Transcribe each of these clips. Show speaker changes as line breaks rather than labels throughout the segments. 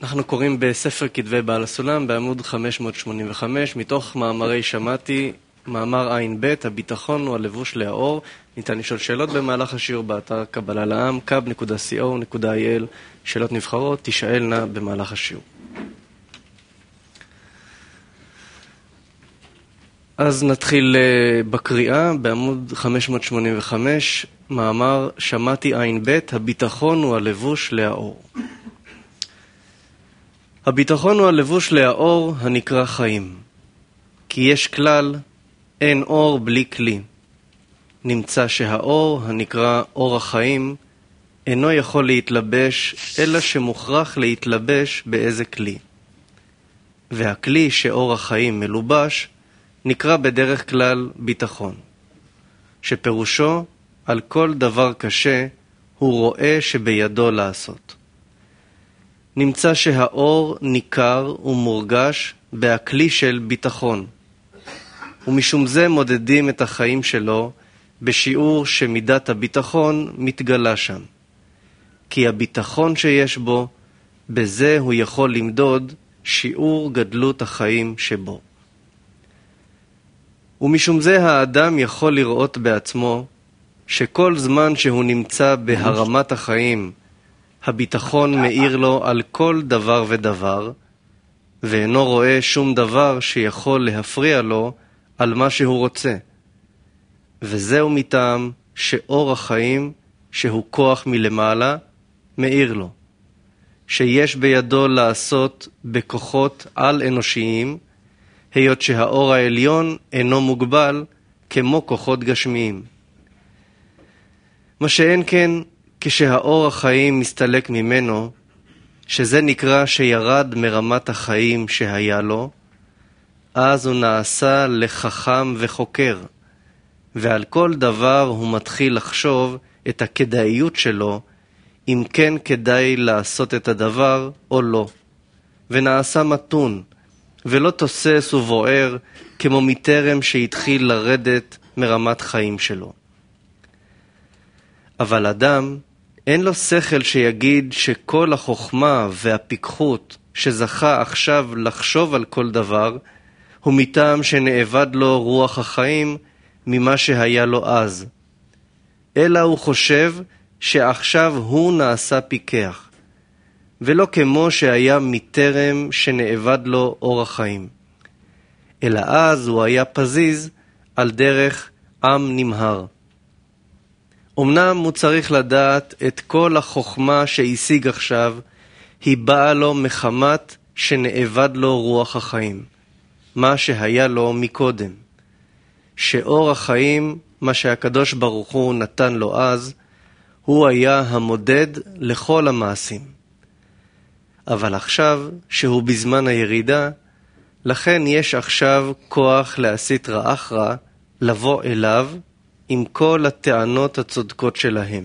אנחנו קוראים בספר כתבי בעל הסולם בעמוד 585 מתוך מאמרי שמעתי, מאמר עין ב', הביטחון הוא הלבוש לאור. ניתן לשאול שאלות במהלך השיעור באתר קבלה לעם, kab.co.il, שאלות נבחרות, תשאלנה במהלך השיעור. אז נתחיל בקריאה בעמוד 585, מאמר שמעתי עין ב', הביטחון הוא הלבוש לאור. הביטחון הוא הלבוש לאור הנקרא חיים. כי יש כלל, אין אור בלי כלי. נמצא שהאור הנקרא אור החיים אינו יכול להתלבש, אלא שמוכרח להתלבש באיזה כלי. והכלי שאור החיים מלובש נקרא בדרך כלל ביטחון, שפירושו על כל דבר קשה הוא רואה שבידו לעשות. נמצא שהאור ניכר ומורגש בהכלי של ביטחון, ומשום זה מודדים את החיים שלו בשיעור שמידת הביטחון מתגלה שם. כי הביטחון שיש בו, בזה הוא יכול למדוד שיעור גדלות החיים שבו. ומשום זה האדם יכול לראות בעצמו שכל זמן שהוא נמצא בהרמת החיים, הביטחון מאיר לו על כל דבר ודבר, ואינו רואה שום דבר שיכול להפריע לו על מה שהוא רוצה. וזהו מטעם שאור החיים, שהוא כוח מלמעלה, מאיר לו. שיש בידו לעשות בכוחות על אנושיים, היות שהאור העליון אינו מוגבל כמו כוחות גשמיים. מה שאין כן, כשהאור החיים מסתלק ממנו, שזה נקרא שירד מרמת החיים שהיה לו, אז הוא נעשה לחכם וחוקר, ועל כל דבר הוא מתחיל לחשוב את הכדאיות שלו, אם כן כדאי לעשות את הדבר או לא, ונעשה מתון, ולא תוסס ובוער כמו מטרם שהתחיל לרדת מרמת חיים שלו. אבל אדם אין לו שכל שיגיד שכל החוכמה והפיקחות שזכה עכשיו לחשוב על כל דבר, הוא מטעם שנאבד לו רוח החיים ממה שהיה לו אז. אלא הוא חושב שעכשיו הוא נעשה פיקח, ולא כמו שהיה מטרם שנאבד לו אור החיים. אלא אז הוא היה פזיז על דרך עם נמהר. אמנם הוא צריך לדעת את כל החוכמה שהשיג עכשיו, היא באה לו מחמת שנאבד לו רוח החיים, מה שהיה לו מקודם. שאור החיים, מה שהקדוש ברוך הוא נתן לו אז, הוא היה המודד לכל המעשים. אבל עכשיו, שהוא בזמן הירידה, לכן יש עכשיו כוח להסית רע אחרא, לבוא אליו, עם כל הטענות הצודקות שלהם.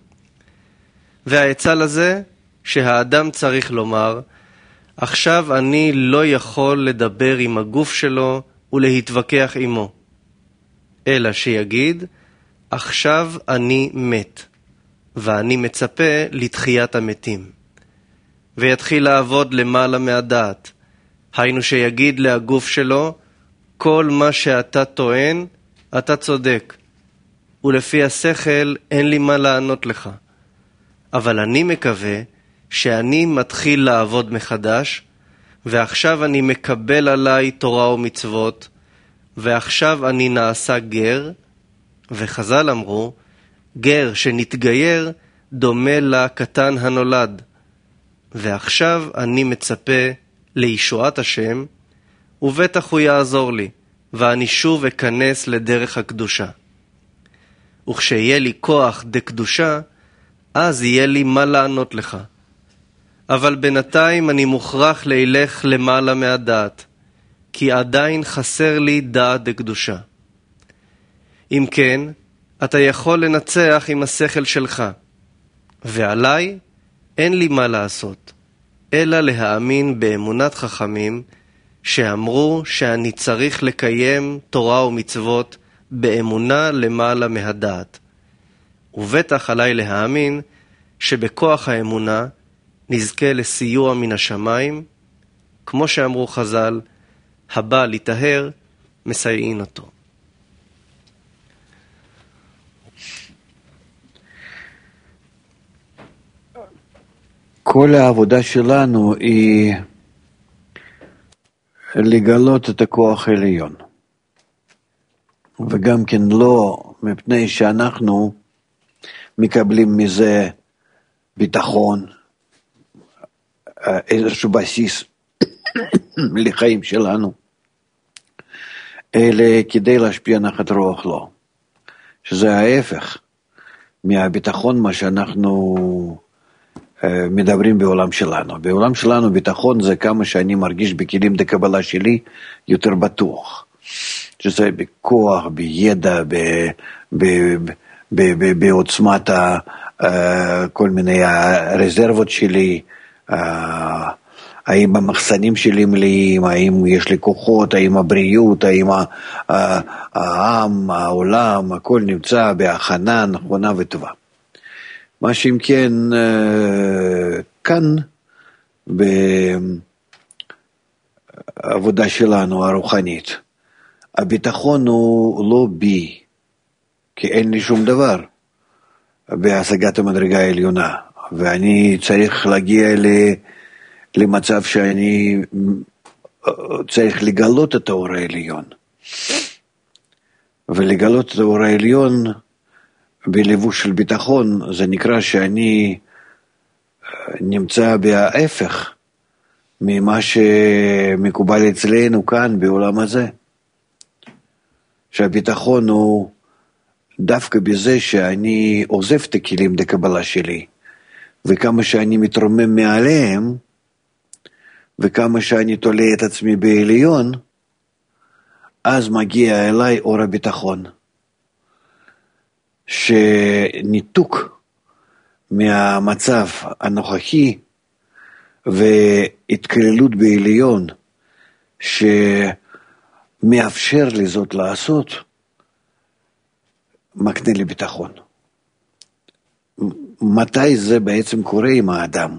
והעצה לזה שהאדם צריך לומר, עכשיו אני לא יכול לדבר עם הגוף שלו ולהתווכח עמו, אלא שיגיד, עכשיו אני מת, ואני מצפה לתחיית המתים. ויתחיל לעבוד למעלה מהדעת, היינו שיגיד להגוף שלו, כל מה שאתה טוען, אתה צודק. ולפי השכל אין לי מה לענות לך. אבל אני מקווה שאני מתחיל לעבוד מחדש, ועכשיו אני מקבל עליי תורה ומצוות, ועכשיו אני נעשה גר, וחז"ל אמרו, גר שנתגייר דומה לקטן הנולד. ועכשיו אני מצפה לישועת השם, ובטח הוא יעזור לי, ואני שוב אכנס לדרך הקדושה. וכשיהיה לי כוח דקדושה, אז יהיה לי מה לענות לך. אבל בינתיים אני מוכרח להילך למעלה מהדעת, כי עדיין חסר לי דעת דקדושה. אם כן, אתה יכול לנצח עם השכל שלך, ועליי אין לי מה לעשות, אלא להאמין באמונת חכמים, שאמרו שאני צריך לקיים תורה ומצוות, באמונה למעלה מהדעת. ובטח עליי להאמין שבכוח האמונה נזכה לסיוע מן השמיים, כמו שאמרו חז"ל, הבא לטהר, מסייעין אותו.
כל העבודה שלנו היא לגלות את הכוח העליון. וגם כן לא מפני שאנחנו מקבלים מזה ביטחון, איזשהו בסיס לחיים שלנו, אלא כדי להשפיע נחת רוח לא. שזה ההפך מהביטחון מה שאנחנו מדברים בעולם שלנו. בעולם שלנו ביטחון זה כמה שאני מרגיש בכלים דקבלה שלי יותר בטוח. שזה בכוח, בידע, בעוצמת כל מיני הרזרבות שלי, האם המחסנים שלי מלאים, האם יש לי כוחות, האם הבריאות, האם העם, העולם, הכל נמצא בהכנה נכונה וטובה. מה שאם כן, כאן בעבודה שלנו הרוחנית, הביטחון הוא לא בי, כי אין לי שום דבר בהשגת המדרגה העליונה, ואני צריך להגיע למצב שאני צריך לגלות את האור העליון, ולגלות את האור העליון בלבוש של ביטחון, זה נקרא שאני נמצא בהפך ממה שמקובל אצלנו כאן בעולם הזה. שהביטחון הוא דווקא בזה שאני עוזב את הכלים דקבלה שלי, וכמה שאני מתרומם מעליהם, וכמה שאני תולה את עצמי בעליון, אז מגיע אליי אור הביטחון. שניתוק מהמצב הנוכחי והתקללות בעליון שמאפשר לי זאת לעשות, מקנה לי ביטחון. מתי זה בעצם קורה עם האדם?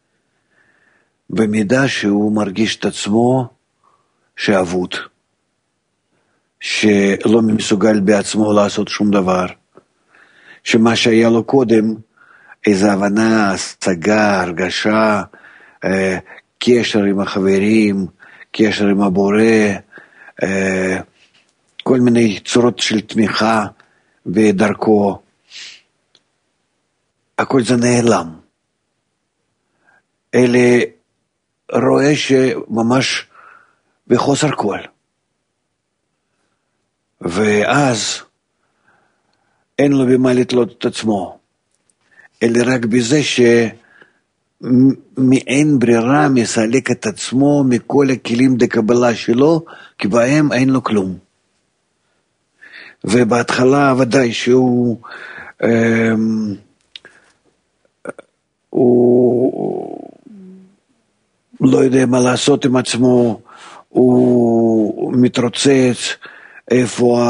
במידה שהוא מרגיש את עצמו שאבוד, שלא מסוגל בעצמו לעשות שום דבר, שמה שהיה לו קודם, איזו הבנה, השגה, הרגשה, קשר עם החברים, קשר עם הבורא, כל מיני צורות של תמיכה בדרכו, הכל זה נעלם. אלה רואה שממש בחוסר כל. ואז אין לו במה לתלות את עצמו, אלא רק בזה שמאין ברירה מסלק את עצמו מכל הכלים דקבלה שלו, כי בהם אין לו כלום. ובהתחלה ודאי שהוא הוא לא יודע מה לעשות עם עצמו, הוא מתרוצץ, איפה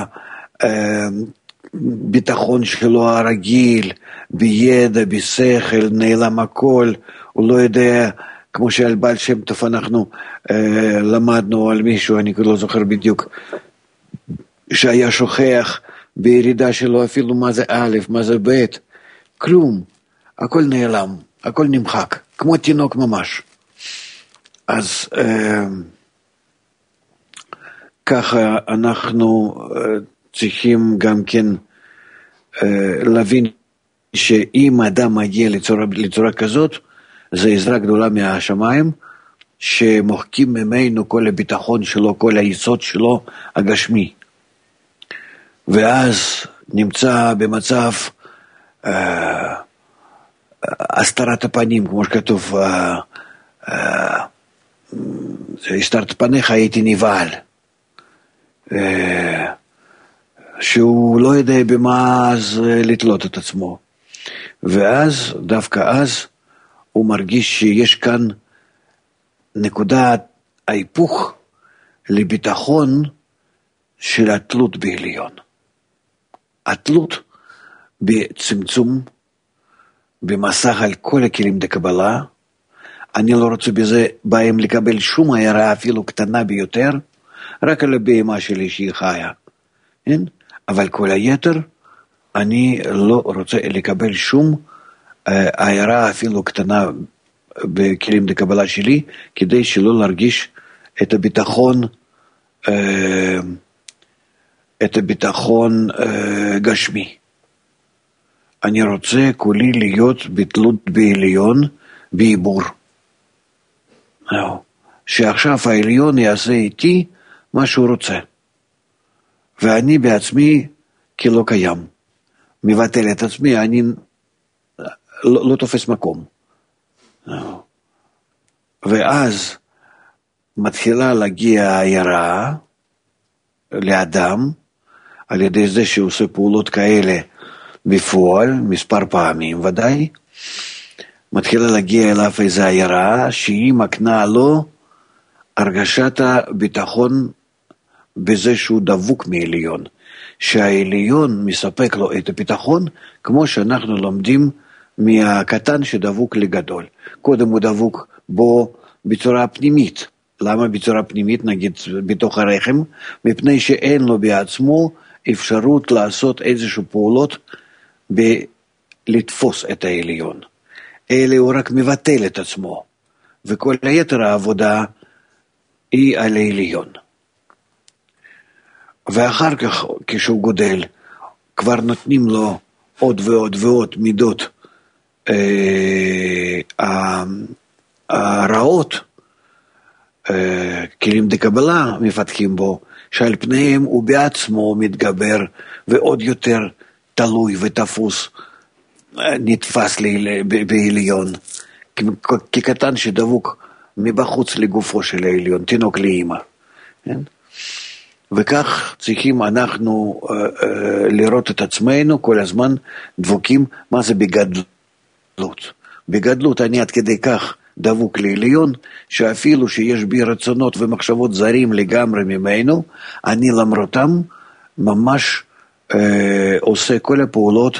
הביטחון שלו הרגיל, בידע, בשכל, נעלם הכל, הוא לא יודע, כמו שעל בעל שם טוב אנחנו למדנו על מישהו, אני לא זוכר בדיוק, שהיה שוכח בירידה שלו אפילו מה זה א', מה זה ב', כלום, הכל נעלם, הכל נמחק, כמו תינוק ממש. אז ככה אנחנו צריכים גם כן להבין שאם האדם מגיע לצורה כזאת, זה עזרה גדולה מהשמיים, שמוחקים ממנו כל הביטחון שלו, כל היסוד שלו הגשמי. ואז נמצא במצב הסתרת הפנים, כמו שכתוב, הסתרת פניך הייתי נבהל. שהוא לא יודע במה אז לתלות את עצמו. ואז, דווקא אז, הוא מרגיש שיש כאן נקודת ההיפוך לביטחון של התלות בעליון. התלות בצמצום, במסך על כל הכלים דקבלה, אני לא רוצה בזה בהם לקבל שום הערה אפילו קטנה ביותר, רק על הבהמה שלי שהיא חיה, כן? אבל כל היתר, אני לא רוצה לקבל שום הערה אפילו קטנה בכלים לקבלה שלי, כדי שלא להרגיש את הביטחון גשמי. אני רוצה כולי להיות בתלות בעליון, בעיבור. שעכשיו העליון יעשה איתי מה שהוא רוצה. ואני בעצמי כלא קיים. מבטל את עצמי, אני לא תופס מקום. ואז מתחילה להגיע הערה לאדם, על ידי זה שהוא עושה פעולות כאלה בפועל, מספר פעמים ודאי, מתחילה להגיע אליו איזו הערה שהיא מקנה לו הרגשת הביטחון בזה שהוא דבוק מעליון, שהעליון מספק לו את הביטחון כמו שאנחנו לומדים מהקטן שדבוק לגדול. קודם הוא דבוק בו בצורה פנימית. למה בצורה פנימית? נגיד בתוך הרחם, מפני שאין לו בעצמו אפשרות לעשות איזשהו פעולות לתפוס את העליון. אלה הוא רק מבטל את עצמו, וכל היתר העבודה היא על העליון. ואחר כך כשהוא גודל, כבר נותנים לו עוד ועוד ועוד מידות הרעות, כלים דקבלה מפתחים בו, שעל פניהם הוא בעצמו מתגבר ועוד יותר תלוי ותפוס, נתפס בעליון, כקטן שדבוק מבחוץ לגופו של העליון, תינוק לאמא. וכך צריכים אנחנו לראות את עצמנו כל הזמן דבוקים. מה זה בגדלות? בגדלות אני עד כדי כך דבוק לעליון, שאפילו שיש בי רצונות ומחשבות זרים לגמרי ממנו, אני למרותם ממש עושה כל הפעולות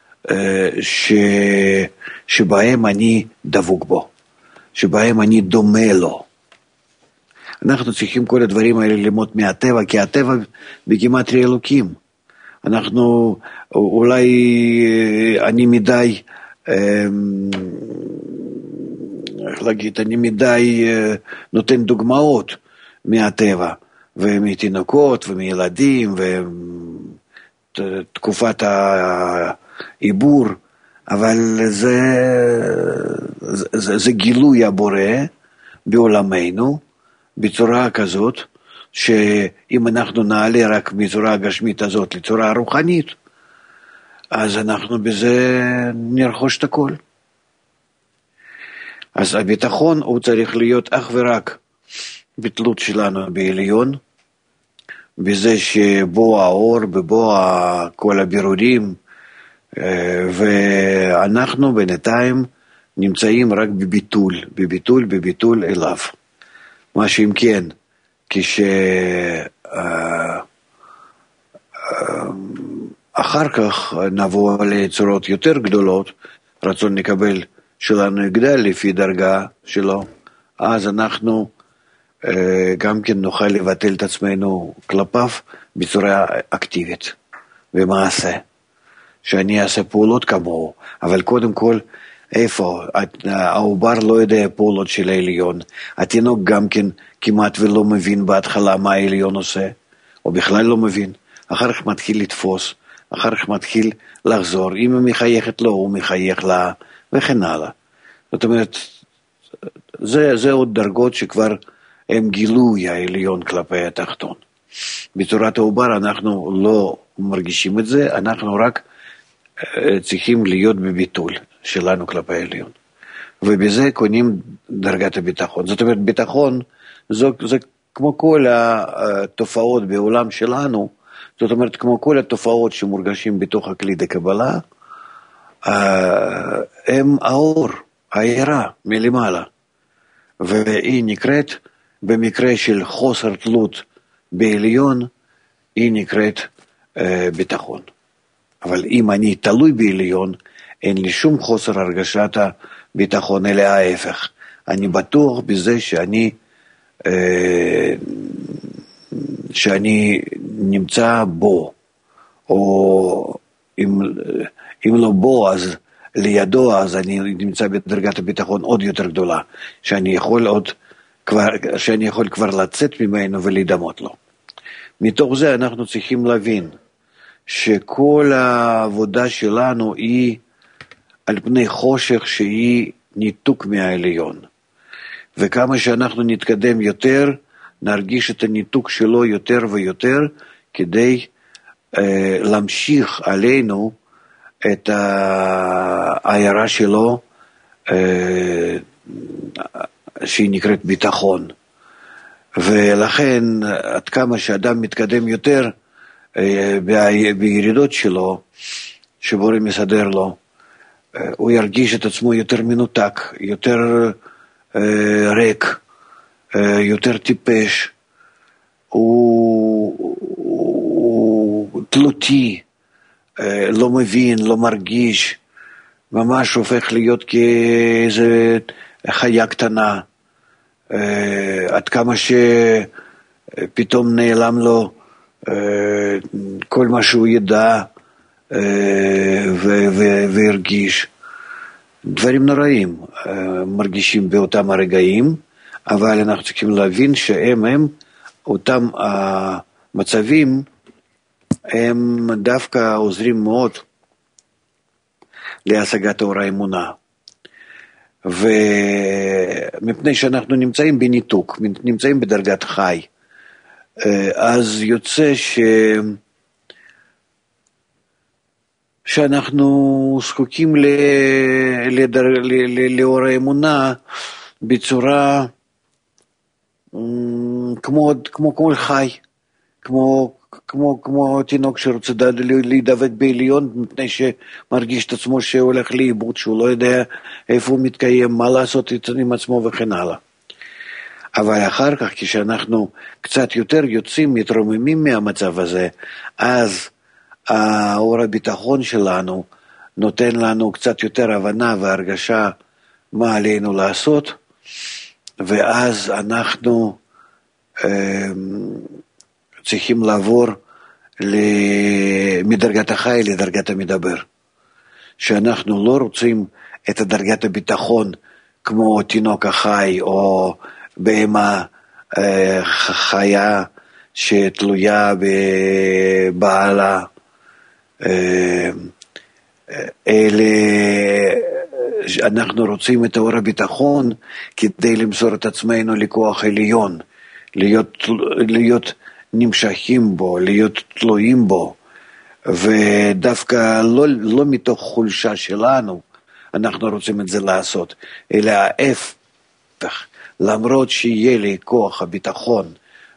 שבהם אני דבוק בו, שבהם אני דומה לו. אנחנו צריכים כל הדברים האלה ללמוד מהטבע, כי הטבע בגימטריה אלוקים. אנחנו, אולי אני מדי, איך להגיד, אני מדי נותן דוגמאות מהטבע, ומתינוקות ומילדים, ותקופת העיבור, אבל זה גילוי הבורא בעולמנו, בצורה כזאת, שאם אנחנו נעלה רק מצורה הגשמית הזאת לצורה הרוחנית, אז אנחנו בזה נרכוש את הכל. אז הביטחון הוא צריך להיות אך ורק בתלות שלנו בעליון, בזה שבו האור, בבוא כל הבירורים, ואנחנו בינתיים נמצאים רק בביטול אליו. מה שאם כן, אחר כך נבוא לצורות יותר גדולות, רצון לקבל שלנו יגדל לפי דרגה שלו, אז אנחנו גם כן נוכל לבטל את עצמנו כלפיו בצורה אקטיבית, במעשה, שאני אעשה פעולות כמוהו, אבל קודם כל, איפה? העובר לא יודע פעולות של העליון, התינוק גם כן כמעט ולא מבין בהתחלה מה העליון עושה, או בכלל לא מבין, אחר כך מתחיל לתפוס, אחר כך מתחיל לחזור, אם היא מחייכת לו, הוא מחייך לה, וכן הלאה. זאת אומרת, זה עוד דרגות שכבר הם גילוי העליון כלפי התחתון. בצורת העובר אנחנו לא מרגישים את זה, אנחנו רק צריכים להיות בביטול שלנו כלפי העליון. ובזה קונים דרגת הביטחון. זאת אומרת, ביטחון זה כמו כל התופעות בעולם שלנו, זאת אומרת, כמו כל התופעות שמורגשים בתוך הכלי דקבלה, הם האור, העירה מלמעלה. והיא נקראת, במקרה של חוסר תלות בעליון, היא נקראת ביטחון. אבל אם אני תלוי בעליון, אין לי שום חוסר הרגשת הביטחון, אלא ההפך. אני בטוח בזה שאני נמצא בו, או אם לא בו, אז לידו, אז אני נמצא בדרגת הביטחון עוד יותר גדולה, שאני יכול כבר לצאת ממנו ולהידמות לו. מתוך זה אנחנו צריכים להבין שכל העבודה שלנו היא על פני חושך שהיא ניתוק מהעליון. וכמה שאנחנו נתקדם יותר, נרגיש את הניתוק שלו יותר ויותר, כדי להמשיך עלינו את העיירה שלו, שהיא נקראת ביטחון. ולכן, עד כמה שאדם מתקדם יותר בירידות שלו, שבורא מסדר לו, הוא ירגיש את עצמו יותר מנותק, יותר ריק, יותר טיפש, הוא תלותי, לא מבין, לא מרגיש, ממש הופך להיות כאיזה חיה קטנה, עד כמה שפתאום נעלם לו כל מה שהוא ידע והרגיש. דברים נוראים מרגישים באותם הרגעים, אבל אנחנו צריכים להבין שהם אותם המצבים, הם דווקא עוזרים מאוד להשגת אור האמונה. ומפני שאנחנו נמצאים בניתוק, נמצאים בדרגת חי, אז יוצא שאנחנו זקוקים לאור האמונה בצורה כמו כל חי, כמו תינוק שרוצה להידבק בעליון, מפני שמרגיש את עצמו שהולך לאיבוד, שהוא לא יודע איפה הוא מתקיים, מה לעשות עם עצמו וכן הלאה. אבל אחר כך, כשאנחנו קצת יותר יוצאים, מתרוממים מהמצב הזה, אז האור הביטחון שלנו נותן לנו קצת יותר הבנה והרגשה מה עלינו לעשות, ואז אנחנו צריכים לעבור מדרגת החי לדרגת המדבר. שאנחנו לא רוצים את דרגת הביטחון כמו תינוק החי או בהמה חיה שתלויה בבעלה, אלה אנחנו רוצים את אור הביטחון כדי למסור את עצמנו לכוח עליון, להיות נמשכים בו, להיות תלויים בו, ודווקא לא מתוך חולשה שלנו אנחנו רוצים את זה לעשות, אלא ההפך, למרות שיהיה לי כוח הביטחון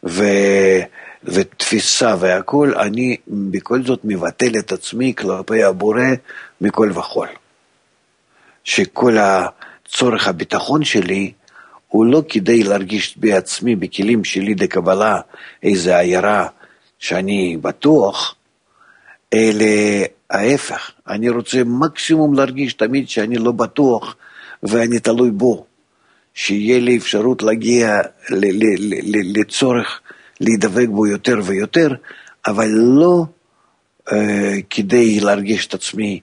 ותפיסה והכל, אני בכל זאת מבטל את עצמי כלפי הבורא מכל וכל. שכל הצורך הביטחון שלי הוא לא כדי להרגיש בעצמי בכלים שלי לקבלה איזה עיירה שאני בטוח, אלא ההפך, אני רוצה מקסימום להרגיש תמיד שאני לא בטוח ואני תלוי בו, שיהיה לי אפשרות להגיע לצורך להידבק בו יותר ויותר, אבל לא כדי להרגיש את עצמי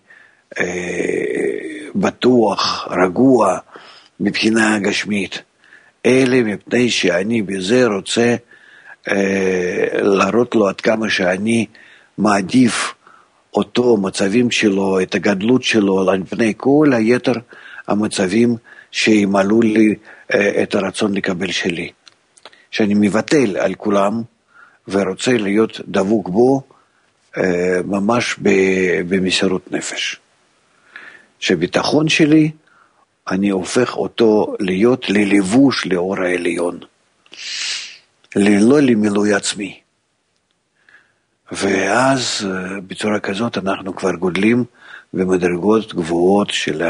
בטוח, רגוע מבחינה גשמית, אלא מפני שאני בזה רוצה להראות לו עד כמה שאני מעדיף אותו מצבים שלו, את הגדלות שלו, על פני כל היתר המצבים שימלאו לי את הרצון לקבל שלי. שאני מבטל על כולם ורוצה להיות דבוק בו ממש במסירות נפש. שביטחון שלי, אני הופך אותו להיות ללבוש לאור העליון, לא למילוי עצמי. ואז בצורה כזאת אנחנו כבר גודלים במדרגות גבוהות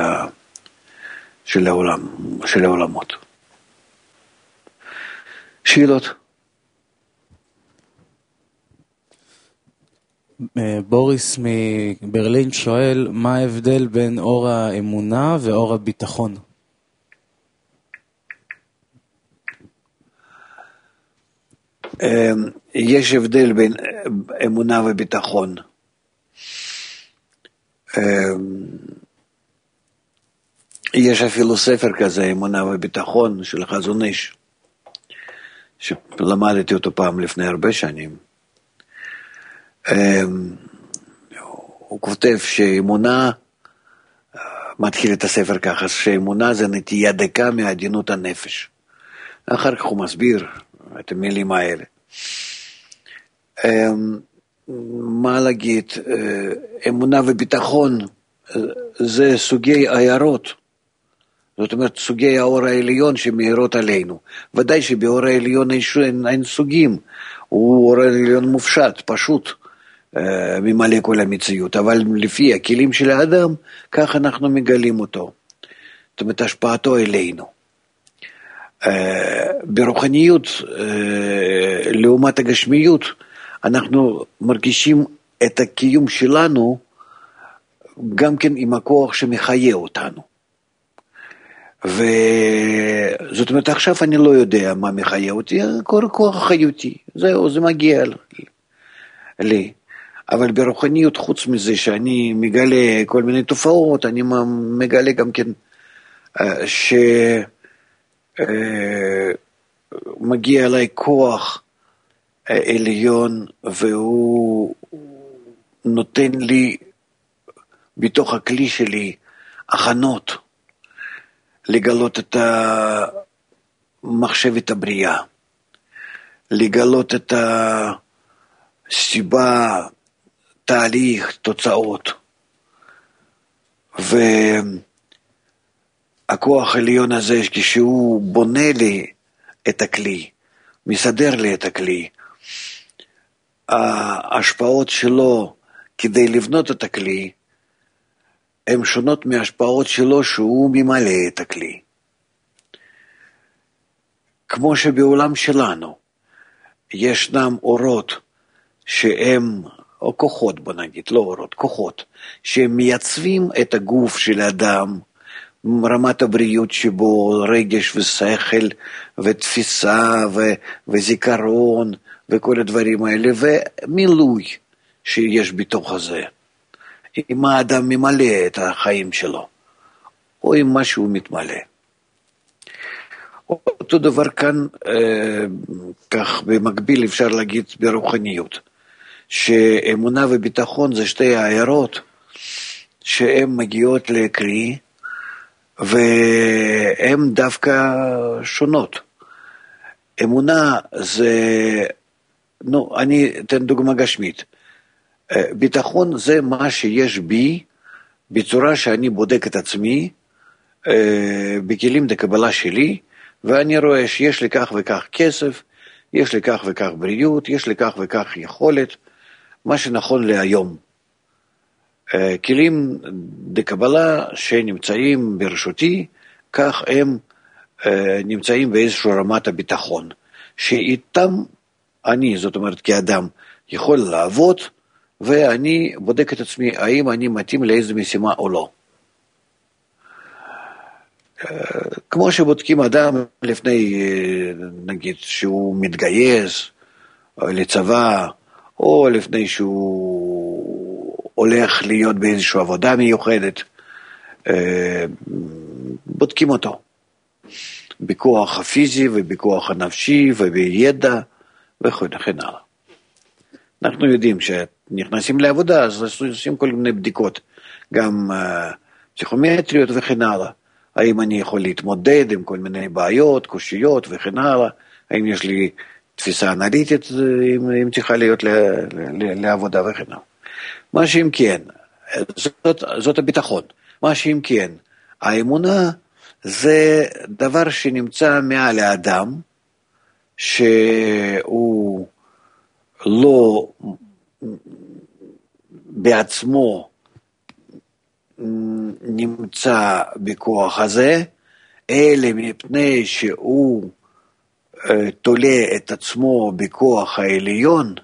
של העולמות. שאלות?
בוריס מברלין שואל, מה ההבדל בין אור האמונה ואור הביטחון?
יש הבדל בין אמונה וביטחון. יש אפילו ספר כזה, אמונה וביטחון, של חזון איש, שלמדתי אותו פעם לפני הרבה שנים. הוא כותב שאמונה, מתחיל את הספר ככה, שאמונה זה נטייה דקה מעדינות הנפש. אחר כך הוא מסביר את המילים האלה. מה להגיד, אמונה וביטחון זה סוגי עיירות, זאת אומרת סוגי האור העליון שמאירות עלינו. ודאי שבאור העליון אין סוגים, הוא אור העליון מופשט, פשוט, ממלא כל המציאות, אבל לפי הכלים של האדם, כך אנחנו מגלים אותו, זאת אומרת השפעתו אלינו. ברוחניות, לעומת הגשמיות, אנחנו מרגישים את הקיום שלנו, גם כן עם הכוח שמחיה אותנו. וזאת אומרת, עכשיו אני לא יודע מה מחיה אותי, כל כוח חיותי, זהו, זה מגיע לי. אבל ברוחניות, חוץ מזה שאני מגלה כל מיני תופעות, אני מגלה גם כן שמגיע אליי כוח עליון, והוא נותן לי בתוך הכלי שלי הכנות לגלות את המחשבת הבריאה, לגלות את הסיבה, תהליך, תוצאות. והכוח העליון הזה, כשהוא בונה לי את הכלי, מסדר לי את הכלי, ההשפעות שלו כדי לבנות את הכלי, הן שונות מההשפעות שלו שהוא ממלא את הכלי. כמו שבעולם שלנו ישנם אורות שהם, או כוחות בוא נגיד, לא אורות, כוחות, שהם מייצבים את הגוף של האדם, רמת הבריאות שבו, רגש ושכל ותפיסה וזיכרון וכל הדברים האלה, ומילוי שיש בתוך הזה. אם האדם ממלא את החיים שלו, או אם משהו מתמלא. אותו דבר כאן, כך במקביל אפשר להגיד ברוחניות, שאמונה וביטחון זה שתי העיירות, שהן מגיעות לקרי, והן דווקא שונות. אמונה זה, אני אתן דוגמה גשמית, ביטחון זה מה שיש בי, בצורה שאני בודק את עצמי, בכלים דקבלה שלי, ואני רואה שיש לי כך וכך כסף, יש לי כך וכך בריאות, יש לי כך וכך יכולת, מה שנכון להיום. כלים דקבלה שנמצאים ברשותי, כך הם נמצאים באיזשהו רמת הביטחון, שאיתם אני, זאת אומרת כאדם, יכול לעבוד, ואני בודק את עצמי, האם אני מתאים לאיזו משימה או לא. כמו שבודקים אדם לפני, נגיד, שהוא מתגייס לצבא, או לפני שהוא הולך להיות באיזושהי עבודה מיוחדת, בודקים אותו. בכוח הפיזי ובכוח הנפשי ובידע וכן הלאה. אנחנו יודעים שנכנסים לעבודה, אז עושים כל מיני בדיקות, גם פסיכומטריות וכן הלאה. האם אני יכול להתמודד עם כל מיני בעיות, קושיות וכן הלאה, האם יש לי תפיסה אנליטית, אם צריכה להיות לעבודה וכן הלאה. מה שאם כן, זאת הביטחון. מה שאם כן, האמונה זה דבר שנמצא מעל האדם, שהוא לא בעצמו נמצא בכוח הזה, אלא מפני שהוא תולה את עצמו בכוח העליון,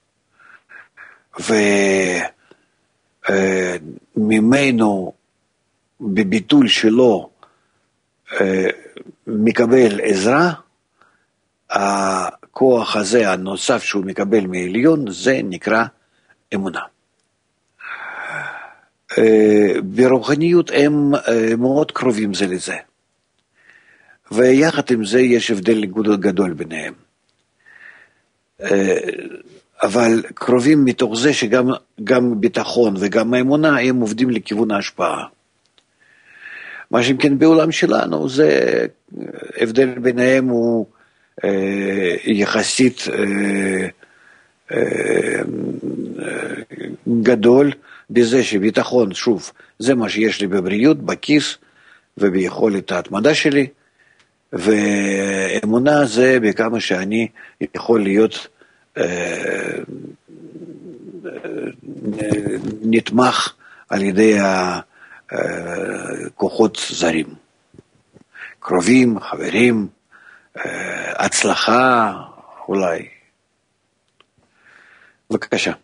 וממנו בביטול שלו מקבל עזרה, הכוח הזה הנוסף שהוא מקבל מעליון, זה נקרא אמונה. ברוחניות הם מאוד קרובים זה לזה. ויחד עם זה יש הבדל גדול ביניהם. אבל קרובים מתוך זה שגם ביטחון וגם האמונה הם עובדים לכיוון ההשפעה. מה שכן בעולם שלנו זה הבדל ביניהם הוא יחסית גדול בזה שביטחון, שוב, זה מה שיש לי בבריאות, בכיס וביכולת ההתמדה שלי, ואמונה זה בכמה שאני יכול להיות נתמך על ידי כוחות זרים, קרובים, חברים, הצלחה אולי. בבקשה.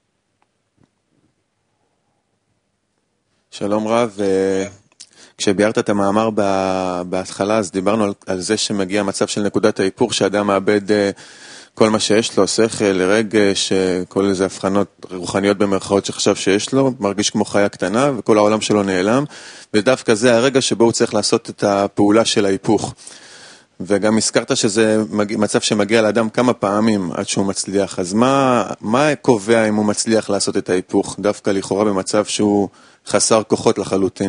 שלום רב, כשביארת את המאמר בהתחלה, אז דיברנו על זה שמגיע מצב של נקודת ההיפוך, שאדם מאבד כל מה שיש לו, שכל, רגש, כל איזה הבחנות רוחניות במרכאות שחשב שיש לו, מרגיש כמו חיה קטנה, וכל העולם שלו נעלם, ודווקא זה הרגע שבו הוא צריך לעשות את הפעולה של ההיפוך. וגם הזכרת שזה מצב שמגיע לאדם כמה פעמים עד שהוא מצליח, אז מה קובע אם הוא מצליח לעשות את ההיפוך, דווקא לכאורה במצב שהוא חסר כוחות לחלוטין?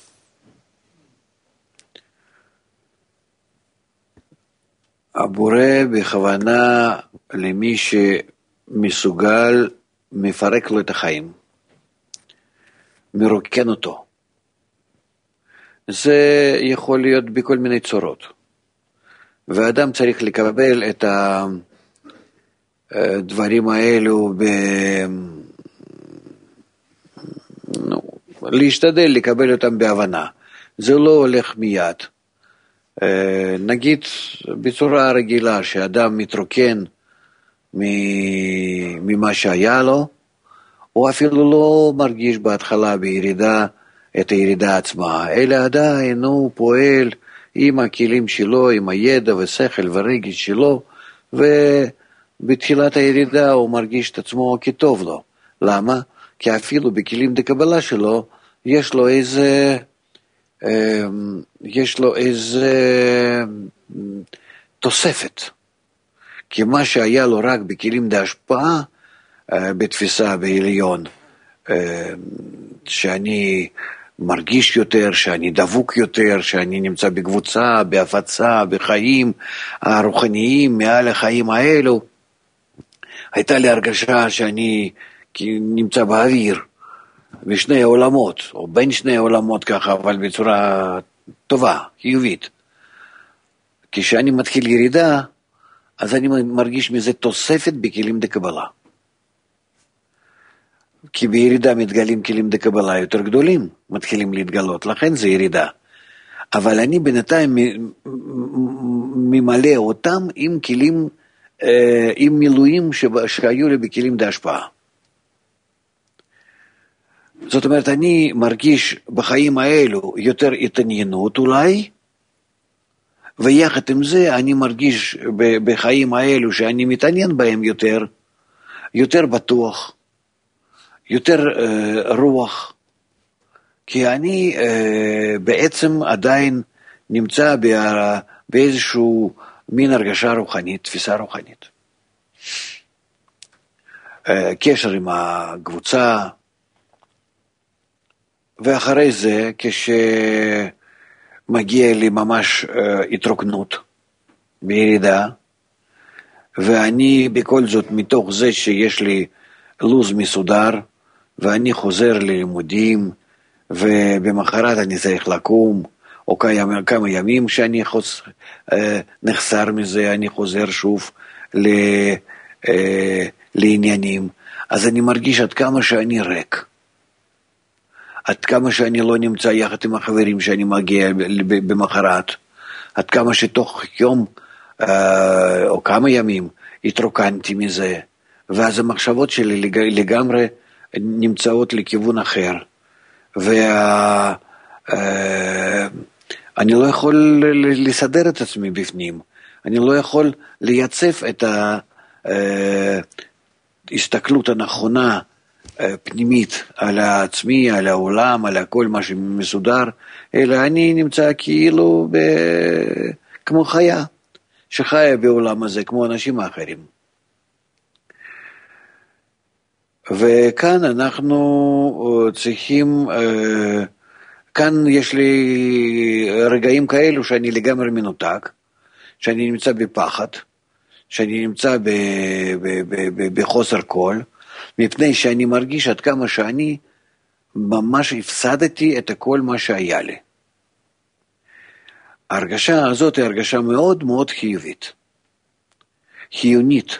הבורא בכוונה למי שמסוגל מפרק לו את החיים, מרוקן אותו. זה יכול להיות בכל מיני צורות. ואדם צריך לקבל את הדברים האלו, להשתדל לקבל אותם בהבנה. זה לא הולך מיד. נגיד בצורה רגילה שאדם מתרוקן ממה שהיה לו, הוא אפילו לא מרגיש בהתחלה בירידה את הירידה עצמה, אלא עדיין הוא פועל עם הכלים שלו, עם הידע ושכל ורגש שלו, ובתחילת הירידה הוא מרגיש את עצמו כטוב לו. למה? כי אפילו בכלים דקבלה שלו יש לו איזה תוספת, כי מה שהיה לו רק בכלים דהשפעה, בתפיסה בעליון, שאני מרגיש יותר, שאני דבוק יותר, שאני נמצא בקבוצה, בהפצה, בחיים הרוחניים, מעל החיים האלו, הייתה לי הרגשה שאני נמצא באוויר, בשני העולמות, או בין שני העולמות ככה, אבל בצורה טובה, חיובית. כשאני מתחיל ירידה, אז אני מרגיש מזה תוספת בכלים דקבלה. כי בירידה מתגלים כלים דקבלה יותר גדולים, מתחילים להתגלות, לכן זה ירידה. אבל אני בינתיים ממלא אותם עם כלים, עם מילואים שהיו לי בכלים דהשפעה. זאת אומרת, אני מרגיש בחיים האלו יותר התעניינות אולי, ויחד עם זה אני מרגיש בחיים האלו שאני מתעניין בהם יותר בטוח, יותר רוח, כי אני בעצם עדיין נמצא באיזשהו מין הרגשה רוחנית, תפיסה רוחנית. קשר עם הקבוצה, ואחרי זה כשמגיע לי ממש התרוקנות בירידה, ואני בכל זאת מתוך זה שיש לי לוז מסודר, ואני חוזר ללימודים, ובמחרת אני צריך לקום, או כמה ימים שאני נחסר מזה, אני חוזר שוב לעניינים, אז אני מרגיש עד כמה שאני ריק, עד כמה שאני לא נמצא יחד עם החברים שאני מגיע במחרת, עד כמה שתוך יום או כמה ימים התרוקנתי מזה, ואז המחשבות שלי לגמרי נמצאות לכיוון אחר, ואני לא יכול לסדר את עצמי בפנים, אני לא יכול לייצב את ההסתכלות הנכונה פנימית על עצמי, על העולם, על כל מה שמסודר, אלא אני נמצא כאילו כמו חיה, שחיה בעולם הזה כמו אנשים אחרים. וכאן אנחנו צריכים, כאן יש לי רגעים כאלו שאני לגמרי מנותק, שאני נמצא בפחד, שאני נמצא בחוסר קול, מפני שאני מרגיש עד כמה שאני ממש הפסדתי את כל מה שהיה לי. ההרגשה הזאת היא הרגשה מאוד מאוד חיובית, חיונית.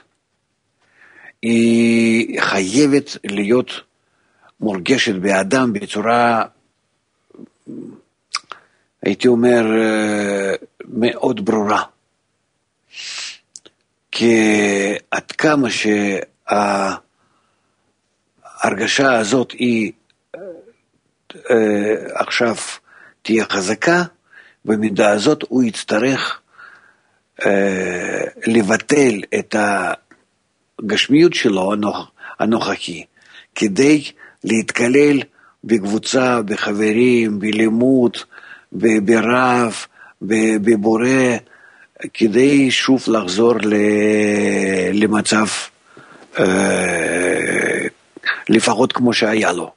היא חייבת להיות מורגשת באדם בצורה, הייתי אומר, מאוד ברורה. כי עד כמה שההרגשה הזאת היא עכשיו תהיה חזקה, במידה הזאת הוא יצטרך לבטל את הגשמיות שלו הנוכחי, כדי להתקלל בקבוצה, בחברים, בלימוד, ברב, בבורא, כדי שוב לחזור למצב לפחות כמו שהיה לו.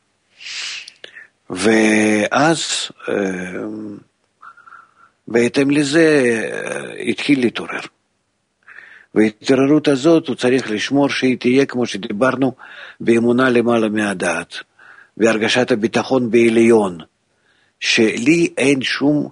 ואז בהתאם לזה התחיל להתעורר. וההתעוררות הזאת הוא צריך לשמור שהיא תהיה כמו שדיברנו באמונה למעלה מהדעת, בהרגשת הביטחון בעליון, שלי אין שום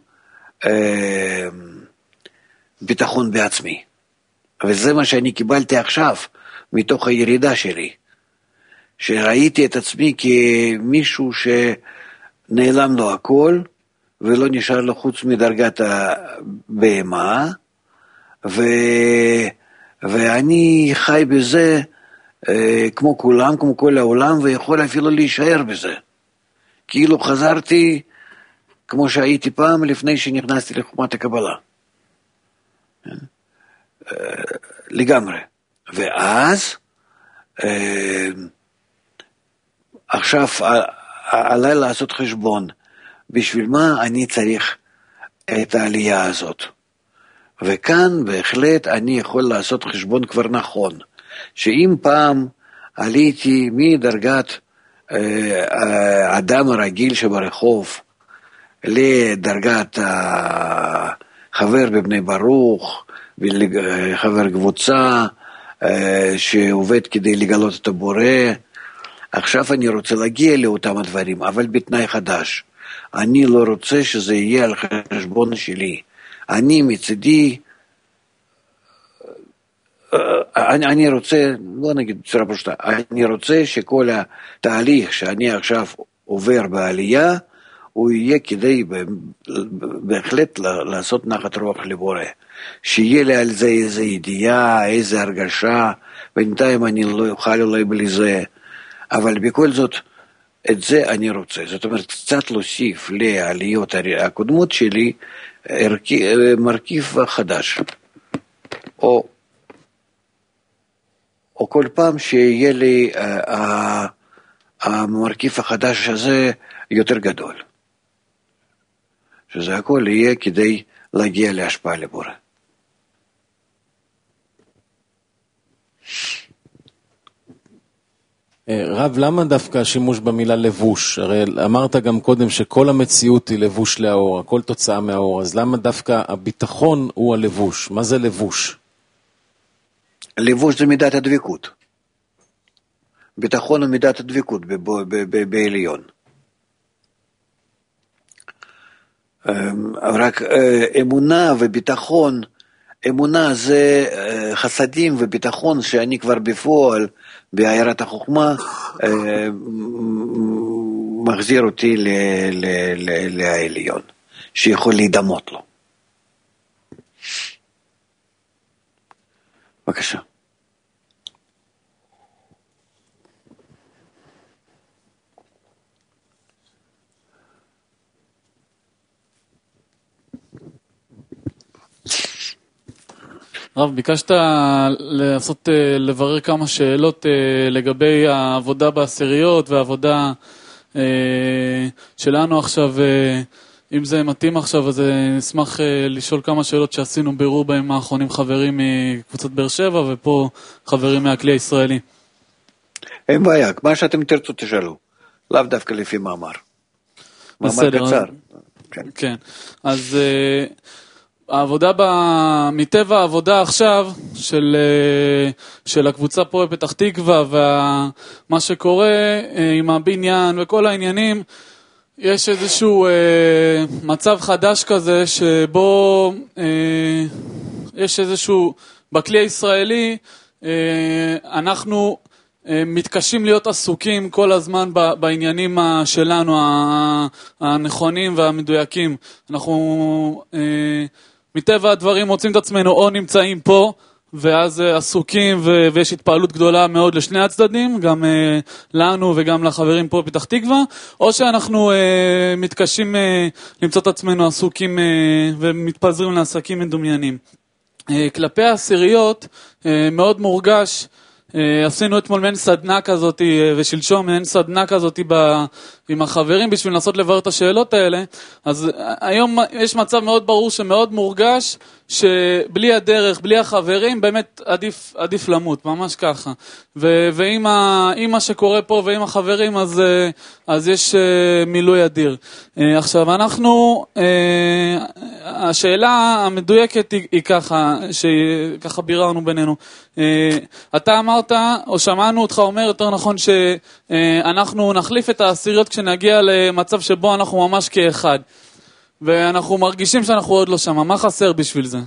ביטחון בעצמי. וזה מה שאני קיבלתי עכשיו מתוך הירידה שלי, שראיתי את עצמי כמישהו שנעלם לו הכל, ולא נשאר לו חוץ מדרגת הבהמה, ואני חי בזה כמו כולם, כמו כל העולם, ויכול אפילו להישאר בזה. כאילו חזרתי כמו שהייתי פעם לפני שנכנסתי לחוכמת הקבלה. לגמרי. ואז עכשיו עליי לעשות חשבון, בשביל מה אני צריך את העלייה הזאת. וכאן בהחלט אני יכול לעשות חשבון כבר נכון, שאם פעם עליתי מדרגת האדם הרגיל שברחוב לדרגת חבר בבני ברוך, חבר קבוצה שעובד כדי לגלות את הבורא, עכשיו אני רוצה להגיע לאותם הדברים, אבל בתנאי חדש. אני לא רוצה שזה יהיה על חשבון שלי. אני מצדי, אני רוצה, לא נגיד בצורה פשוטה, אני רוצה שכל התהליך שאני עכשיו עובר בעלייה, הוא יהיה כדי בהחלט לעשות נחת רוח לבורא. שיהיה לי על זה איזו ידיעה, איזו הרגשה, בינתיים אני לא אוכל אולי בלי זה, אבל בכל זאת, את זה אני רוצה. זאת אומרת, קצת להוסיף לעליות הקודמות שלי, מרכיב חדש. או כל פעם שיהיה לי המרכיב החדש הזה יותר גדול. שזה הכל יהיה כדי להגיע להשפעה לבורא.
רב, למה דווקא השימוש במילה לבוש? הרי אמרת גם קודם שכל המציאות היא לבוש לאור, הכל תוצאה מהאור, אז למה דווקא הביטחון הוא הלבוש? מה זה לבוש?
לבוש זה מידת הדבקות. ביטחון הוא מידת הדבקות בעליון. רק אמונה וביטחון, אמונה זה חסדים וביטחון שאני כבר בפועל בעיירת החוכמה מחזיר אותי לעליון שיכול להידמות לו. בבקשה.
רב, ביקשת לברר כמה שאלות לגבי העבודה בעשיריות והעבודה שלנו עכשיו, אם זה מתאים עכשיו, אז נשמח לשאול כמה שאלות שעשינו בירור בהם האחרונים חברים מקבוצת באר שבע, ופה חברים מהכלי הישראלי.
אין בעיה, מה שאתם תרצו תשאלו, לאו דווקא לפי מאמר. מאמר קצר.
כן, אז העבודה מטבע העבודה עכשיו של הקבוצה פה בפתח תקווה, ומה שקורה עם הבניין וכל העניינים, יש איזשהו מצב חדש כזה שבו יש איזשהו, בכלי הישראלי אנחנו מתקשים להיות עסוקים כל הזמן בעניינים שלנו הנכונים והמדויקים. אנחנו מטבע הדברים מוצאים את עצמנו או נמצאים פה ואז עסוקים ויש התפעלות גדולה מאוד לשני הצדדים, גם לנו וגם לחברים פה בפתח תקווה, או שאנחנו מתקשים למצוא את עצמנו עסוקים ומתפזרים לעסקים מדומיינים. כלפי העשיריות מאוד מורגש, עשינו אתמול מעין סדנה כזאת ושלשום מעין סדנה כזאת עם החברים בשביל לנסות לברר את השאלות האלה. אז היום יש מצב מאוד ברור שמאוד מורגש שבלי הדרך, בלי החברים, באמת עדיף למות, ממש ככה. ועם מה שקורה פה ועם החברים, אז יש מילוי אדיר. עכשיו, השאלה המדויקת היא ככה, שככה ביררנו בינינו. אתה אמרת, או שמענו אותך אומר יותר נכון, שאנחנו נחליף את העשיריות כשנגיע למצב שבו אנחנו ממש כאחד. ואנחנו מרגישים שאנחנו עוד לא שם. מה חסר בשביל זה?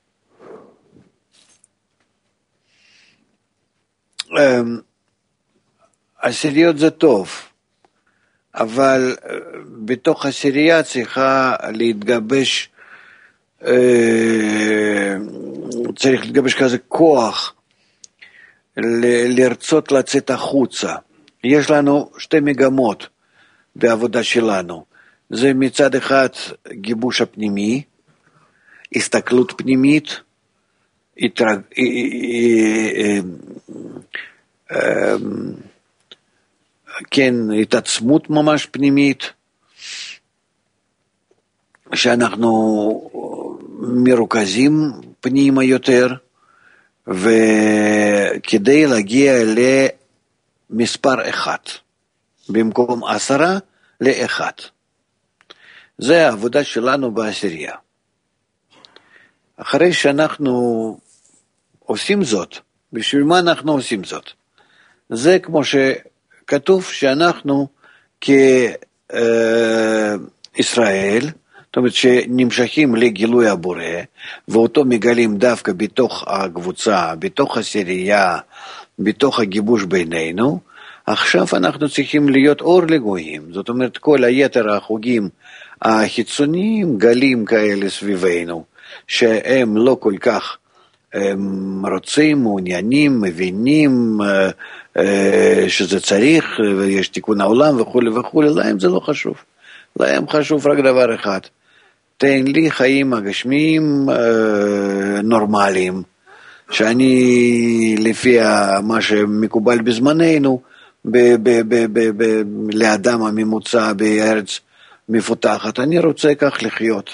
עשיריות זה טוב, אבל בתוך עשירייה צריכה להתגבש, צריך להתגבש כזה כוח לרצות לצאת החוצה. יש לנו שתי מגמות בעבודה שלנו. זה מצד אחד גיבוש הפנימי, הסתכלות פנימית, כן, התעצמות ממש פנימית, שאנחנו מרוכזים פנימה יותר, וכדי להגיע למספר אחד, במקום 10 ל1. זה העבודה שלנו בעשירייה. אחרי שאנחנו עושים זאת, בשביל מה אנחנו עושים זאת? זה כמו שכתוב שאנחנו כישראל, זאת אומרת שנמשכים לגילוי הבורא, ואותו מגלים דווקא בתוך הקבוצה, בתוך העשירייה, בתוך הגיבוש בינינו. עכשיו אנחנו צריכים להיות אור לגויים, זאת אומרת כל היתר החוגים החיצוניים, גלים כאלה סביבנו, שהם לא כל כך רוצים, מעוניינים, מבינים שזה צריך, ויש תיקון העולם וכו' וכו', להם זה לא חשוב. להם חשוב רק דבר אחד, תן לי חיים הגשמיים נורמליים, שאני לפי מה שמקובל בזמננו, לאדם הממוצע בארץ מפותחת, אני רוצה כך לחיות.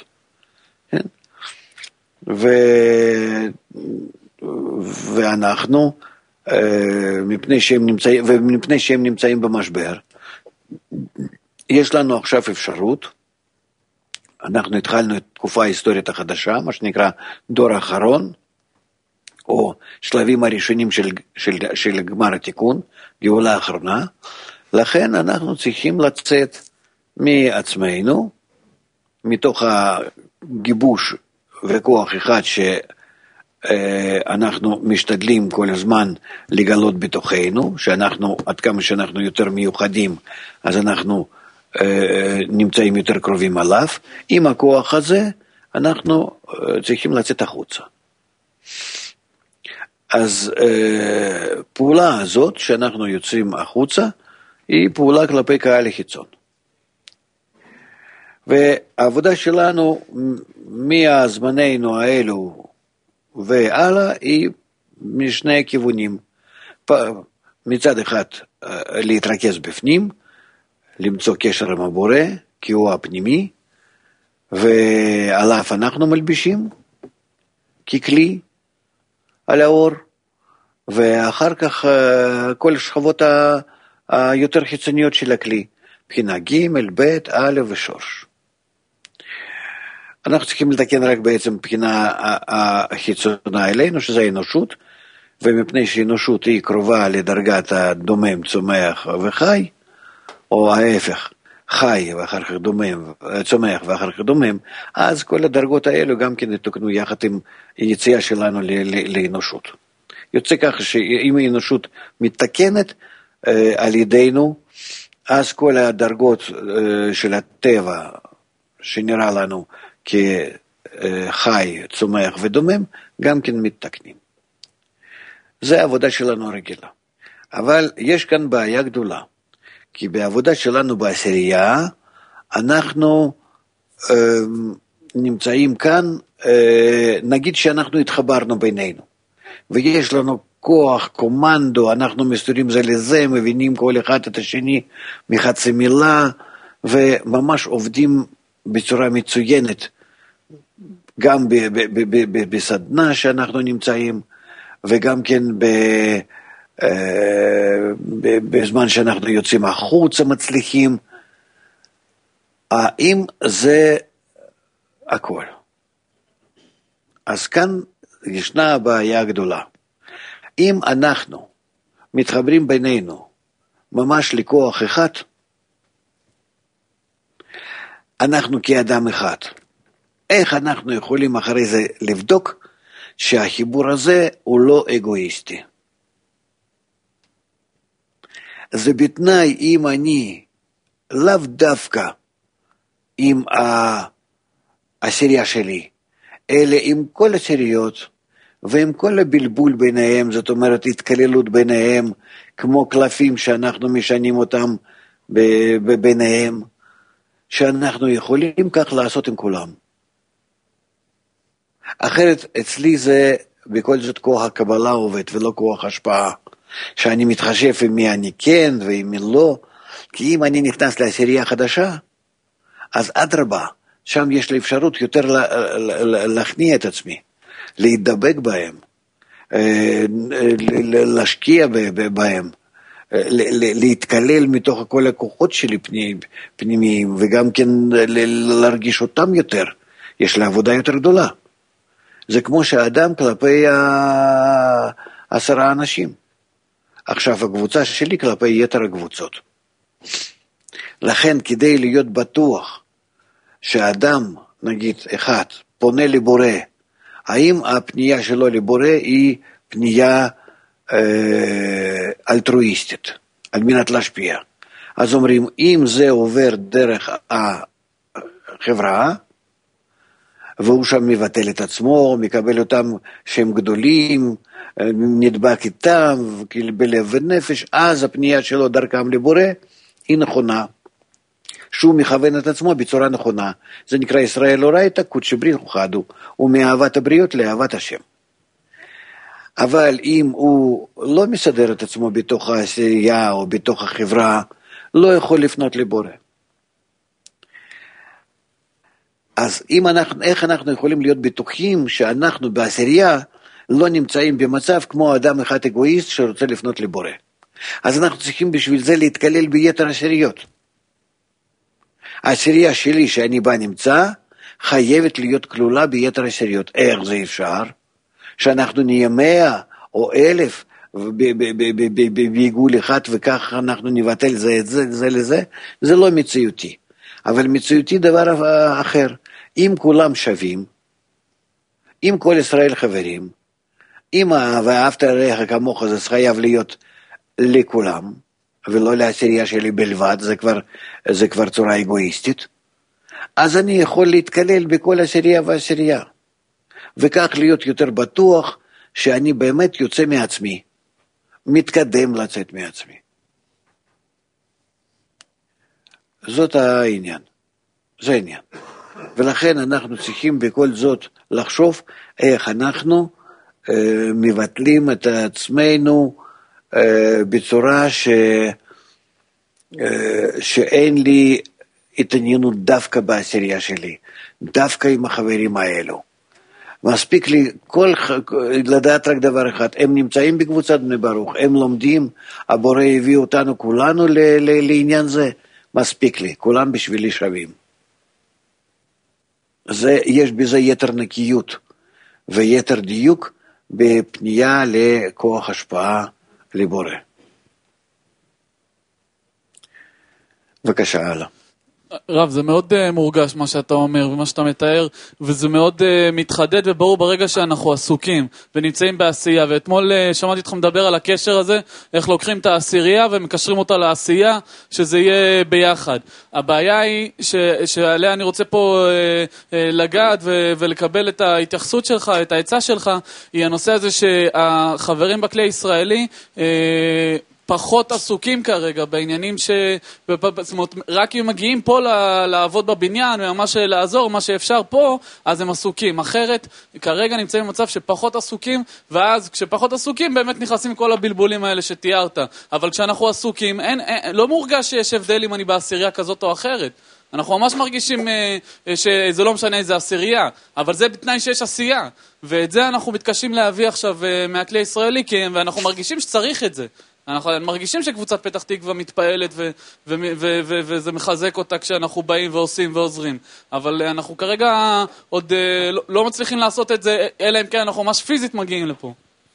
ואנחנו, מפני שהם נמצאים במשבר, יש לנו עכשיו אפשרות, אנחנו התחלנו את תקופה ההיסטורית החדשה, מה שנקרא דור האחרון, או שלבים הראשונים של גמר התיקון, גאולה האחרונה, לכן אנחנו צריכים לצאת מעצמנו, מתוך הגיבוש וכוח אחד שאנחנו משתדלים כל הזמן לגלות בתוכנו, שאנחנו, עד כמה שאנחנו יותר מיוחדים, אז אנחנו נמצאים יותר קרובים עליו. עם הכוח הזה אנחנו צריכים לצאת החוצה. אז פעולה הזאת שאנחנו יוצאים החוצה היא פעולה כלפי קהל החיצון. והעבודה שלנו מהזמננו האלו והלאה היא משני הכיוונים. מצד אחד להתרכז בפנים, למצוא קשר עם הבורא, כי הוא הפנימי, ועליו אנחנו מלבישים ככלי על האור, ואחר כך כל שכבות היותר חיצוניות של הכלי, בחינה ג', ב', א' ושורש. אנחנו צריכים לתקן רק בעצם בחינה החיצונה אלינו, שזה האנושות, ומפני שהאנושות היא קרובה לדרגת הדומם, צומח וחי, או ההפך, חי ואחר כך דומם, צומח ואחר כך דומם, אז כל הדרגות האלו גם כן יתוקנו יחד עם יציאה שלנו לאנושות. יוצא כך שאם האנושות מתקנת על ידינו, אז כל הדרגות של הטבע שנראה לנו כחי, צומח ודומם, גם כן מתקנים. זה העבודה שלנו הרגילה. אבל יש כאן בעיה גדולה, כי בעבודה שלנו בעשירייה, אנחנו נמצאים כאן, נגיד שאנחנו התחברנו בינינו, ויש לנו כוח, קומנדו, אנחנו מסתורים זה לזה, מבינים כל אחד את השני מחצי מילה, וממש עובדים בצורה מצוינת, גם בסדנה שאנחנו נמצאים, וגם כן בזמן שאנחנו יוצאים החוצה מצליחים. האם זה הכל? אז כאן ישנה בעיה גדולה. אם אנחנו מתחברים בינינו ממש לכוח אחד, אנחנו כאדם אחד, איך אנחנו יכולים אחרי זה לבדוק שהחיבור הזה הוא לא אגואיסטי? זה בתנאי אם אני לאו דווקא עם העשירייה שלי, אלא עם כל העשיריות ועם כל הבלבול ביניהם, זאת אומרת התקללות ביניהם, כמו קלפים שאנחנו משנים אותם ביניהם, שאנחנו יכולים כך לעשות עם כולם. אחרת אצלי זה בכל זאת כוח הקבלה עובד ולא כוח השפעה, שאני מתחשב עם מי אני כן ועם מי לא, כי אם אני נכנס לעשירייה חדשה, אז אדרבה, שם יש לי אפשרות יותר להכניע את עצמי, להתדבק בהם, להשקיע בהם, להתקלל מתוך כל הכוחות שלי פנימיים, וגם כן להרגיש אותם יותר, יש לה עבודה יותר גדולה. זה כמו שהאדם כלפי 10 אנשים. עכשיו הקבוצה שלי כלפי יתר הקבוצות. לכן כדי להיות בטוח שהאדם, נגיד אחד, פונה לבורא, האם הפנייה שלו לבורא היא פנייה אלטרואיסטית, על מנת להשפיע. אז אומרים, אם זה עובר דרך החברה, והוא שם מבטל את עצמו, מקבל אותם שהם גדולים, נדבק איתם, בלב ונפש, אז הפנייה שלו דרכם לבורא היא נכונה. שהוא מכוון את עצמו בצורה נכונה. זה נקרא ישראל אורייתא, קודשא בריך הוא חדו, ומאהבת הבריות לאהבת השם. אבל אם הוא לא מסדר את עצמו בתוך העשירייה או בתוך החברה, לא יכול לפנות לבורא. אז איך אנחנו יכולים להיות בטוחים שאנחנו בעשירייה לא נמצאים במצב כמו אדם אחד אגואיסט שרוצה לפנות לבורא? אז אנחנו צריכים בשביל זה להתקלל ביתר עשיריות. העשירייה שלי שאני בה נמצא חייבת להיות כלולה ביתר עשיריות. איך זה אפשר? שאנחנו נהיה 100 או 1000 בעיגול אחד וכך אנחנו נבטל זה לזה? זה לא מציאותי. אבל מציאותי דבר אחר. אם כולם שווים, אם כל ישראל חברים, אם ואהבת לרעך כמוך זה חייב להיות לכולם, ולא לעשירייה שלי בלבד, זה כבר צורה אגואיסטית, אז אני יכול להתקלל בכל עשירייה ועשירייה, וכך להיות יותר בטוח שאני באמת יוצא מעצמי, מתקדם לצאת מעצמי. זאת העניין, זה העניין. ולכן אנחנו צריכים בכל זאת לחשוב איך אנחנו מבטלים את עצמנו בצורה שאין לי התעניינות דווקא בעשירייה שלי, דווקא עם החברים האלו. מספיק לי לדעת רק דבר אחד, הם נמצאים בקבוצת בני ברוך, הם לומדים, הבורא הביא אותנו כולנו לעניין זה, מספיק לי, כולם בשבילי שווים. יש בזה יתר נקיות ויתר דיוק בפנייה לכוח השפעה לבורא. בבקשה, הלאה.
רב, זה מאוד מורגש מה שאתה אומר ומה שאתה מתאר, וזה מאוד מתחדד וברור ברגע שאנחנו עסוקים ונמצאים בעשייה. ואתמול שמעתי אתך מדבר על הקשר הזה, איך לוקחים את העשירייה ומקשרים אותה לעשייה, שזה יהיה ביחד. הבעיה היא שעליה אני רוצה פה לגעת ולקבל את ההתייחסות שלך, את העצה שלך, היא הנושא הזה שהחברים בכלי הישראלי פחות עסוקים כרגע בעניינים זאת אומרת, רק אם מגיעים פה לעבוד בבניין וממש לעזור מה שאפשר פה, אז הם עסוקים. אחרת, כרגע נמצאים במצב שפחות עסוקים, ואז כשפחות עסוקים באמת נכנסים כל הבלבולים האלה שתיארת. אבל כשאנחנו עסוקים, לא מורגש שיש הבדל אם אני בעשירייה כזאת או אחרת. אנחנו ממש מרגישים שזה לא משנה איזה עשירייה, אבל זה בתנאי שיש עשייה. ואת זה אנחנו מתקשים להביא עכשיו מהכלי הישראלי, ואנחנו מרגישים שצריך את זה. אנחנו מרגישים שקבוצת פתח תקווה מתפעלת וזה מחזק אותה כשאנחנו באים ועושים ועוזרים. אבל אנחנו כרגע עוד לא מצליחים לעשות את זה, אלא אם כן אנחנו ממש פיזית מגיעים לפה.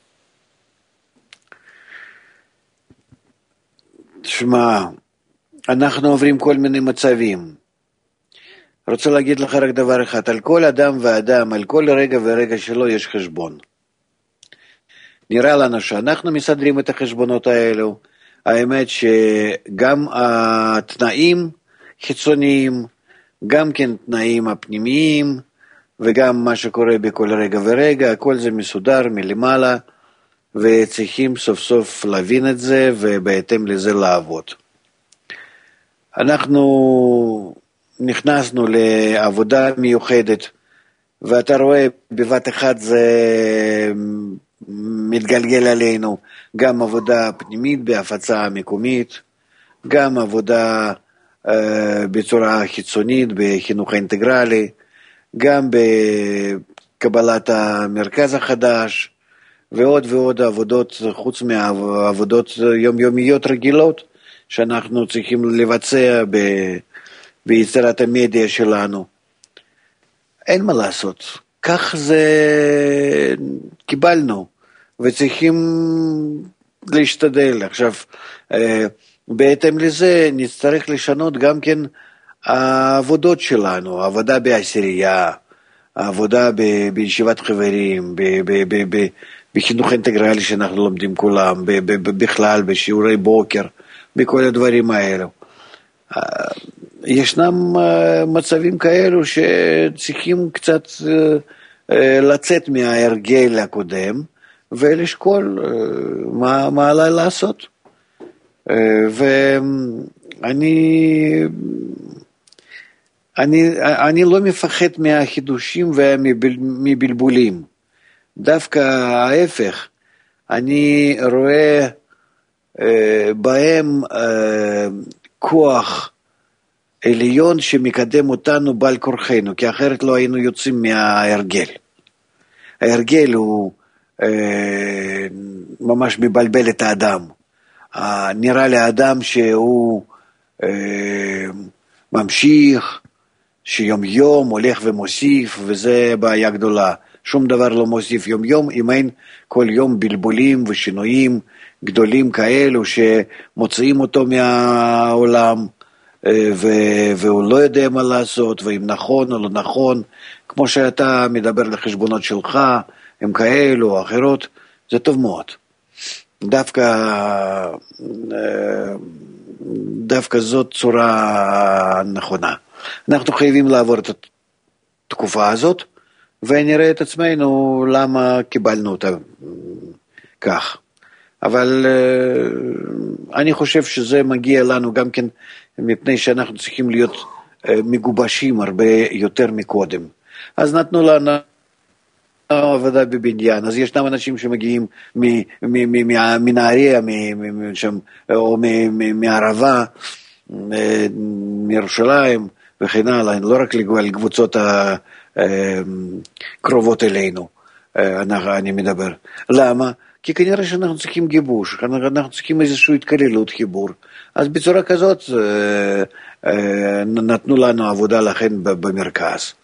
תשמע, אנחנו עוברים כל מיני מצבים. רוצה להגיד לך רק דבר אחד, על כל אדם ואדם, על כל רגע ורגע שלו יש חשבון. נראה לנו שאנחנו מסדרים את החשבונות האלו. האמת שגם התנאים חיצוניים, גם כן תנאים הפנימיים, וגם מה שקורה בכל רגע ורגע, הכל זה מסודר מלמעלה, וצריכים סוף סוף להבין את זה, ובהתאם לזה לעבוד. אנחנו נכנסנו לעבודה מיוחדת, ואתה רואה בבת אחת זה מתגלגל עלינו, גם עבודה פנימית בהפצה המקומית, גם עבודה בצורה חיצונית בחינוך האינטגרלי, גם בקבלת המרכז החדש, ועוד ועוד עבודות חוץ מהעבודות יומיומיות רגילות, שאנחנו צריכים לבצע ביצירת המדיה שלנו. אין מה לעשות, כך זה קיבלנו, וצריכים להשתדל. עכשיו, בהתאם לזה נצטרך לשנות גם כן העבודות שלנו, העבודה בעשירייה, העבודה בישיבת חברים, בחינוך אינטגרלי שאנחנו לומדים כולם, בכלל בשיעורי בוקר, בכל הדברים האלו. ישנם מצבים כאלו שצריכים קצת לצאת מההרגל הקודם ולשקול מה עליי לעשות. אני לא מפחד מהחידושים ומבלבולים. דווקא ההפך, אני רואה בהם כוח עליון שמקדם אותנו בעל כורחנו, כי אחרת לא היינו יוצאים מההרגל. ההרגל הוא ממש מבלבל את האדם. נראה לאדם שהוא ממשיך, שיום יום הולך ומוסיף, וזה בעיה גדולה. שום דבר לא מוסיף יום יום, אם אין כל יום בלבולים ושינויים גדולים כאלו שמוצאים אותו מהעולם, והוא לא יודע מה לעשות, ואם נכון או לא נכון, כמו שאתה מדבר לחשבונות שלך, הם כאלו או אחרות, זה טוב מאוד. דווקא זאת צורה נכונה. אנחנו חייבים לעבור את התקופה הזאת, ונראה את עצמנו למה קיבלנו אותה כך. אבל אני חושב שזה מגיע לנו גם כן, מפני שאנחנו צריכים להיות מגובשים הרבה יותר מקודם. אז נתנו לנו עבודה בבניין, אז ישנם אנשים שמגיעים מנהריה, או מערבה, מירושלים וכן הלאה, לא רק לקבוצות הקרובות אלינו, אני מדבר. למה? כי כנראה שאנחנו צריכים גיבוש, אנחנו צריכים איזושהי התקללות, חיבור. אז בצורה כזאת נתנו לנו עבודה לכן במרכז.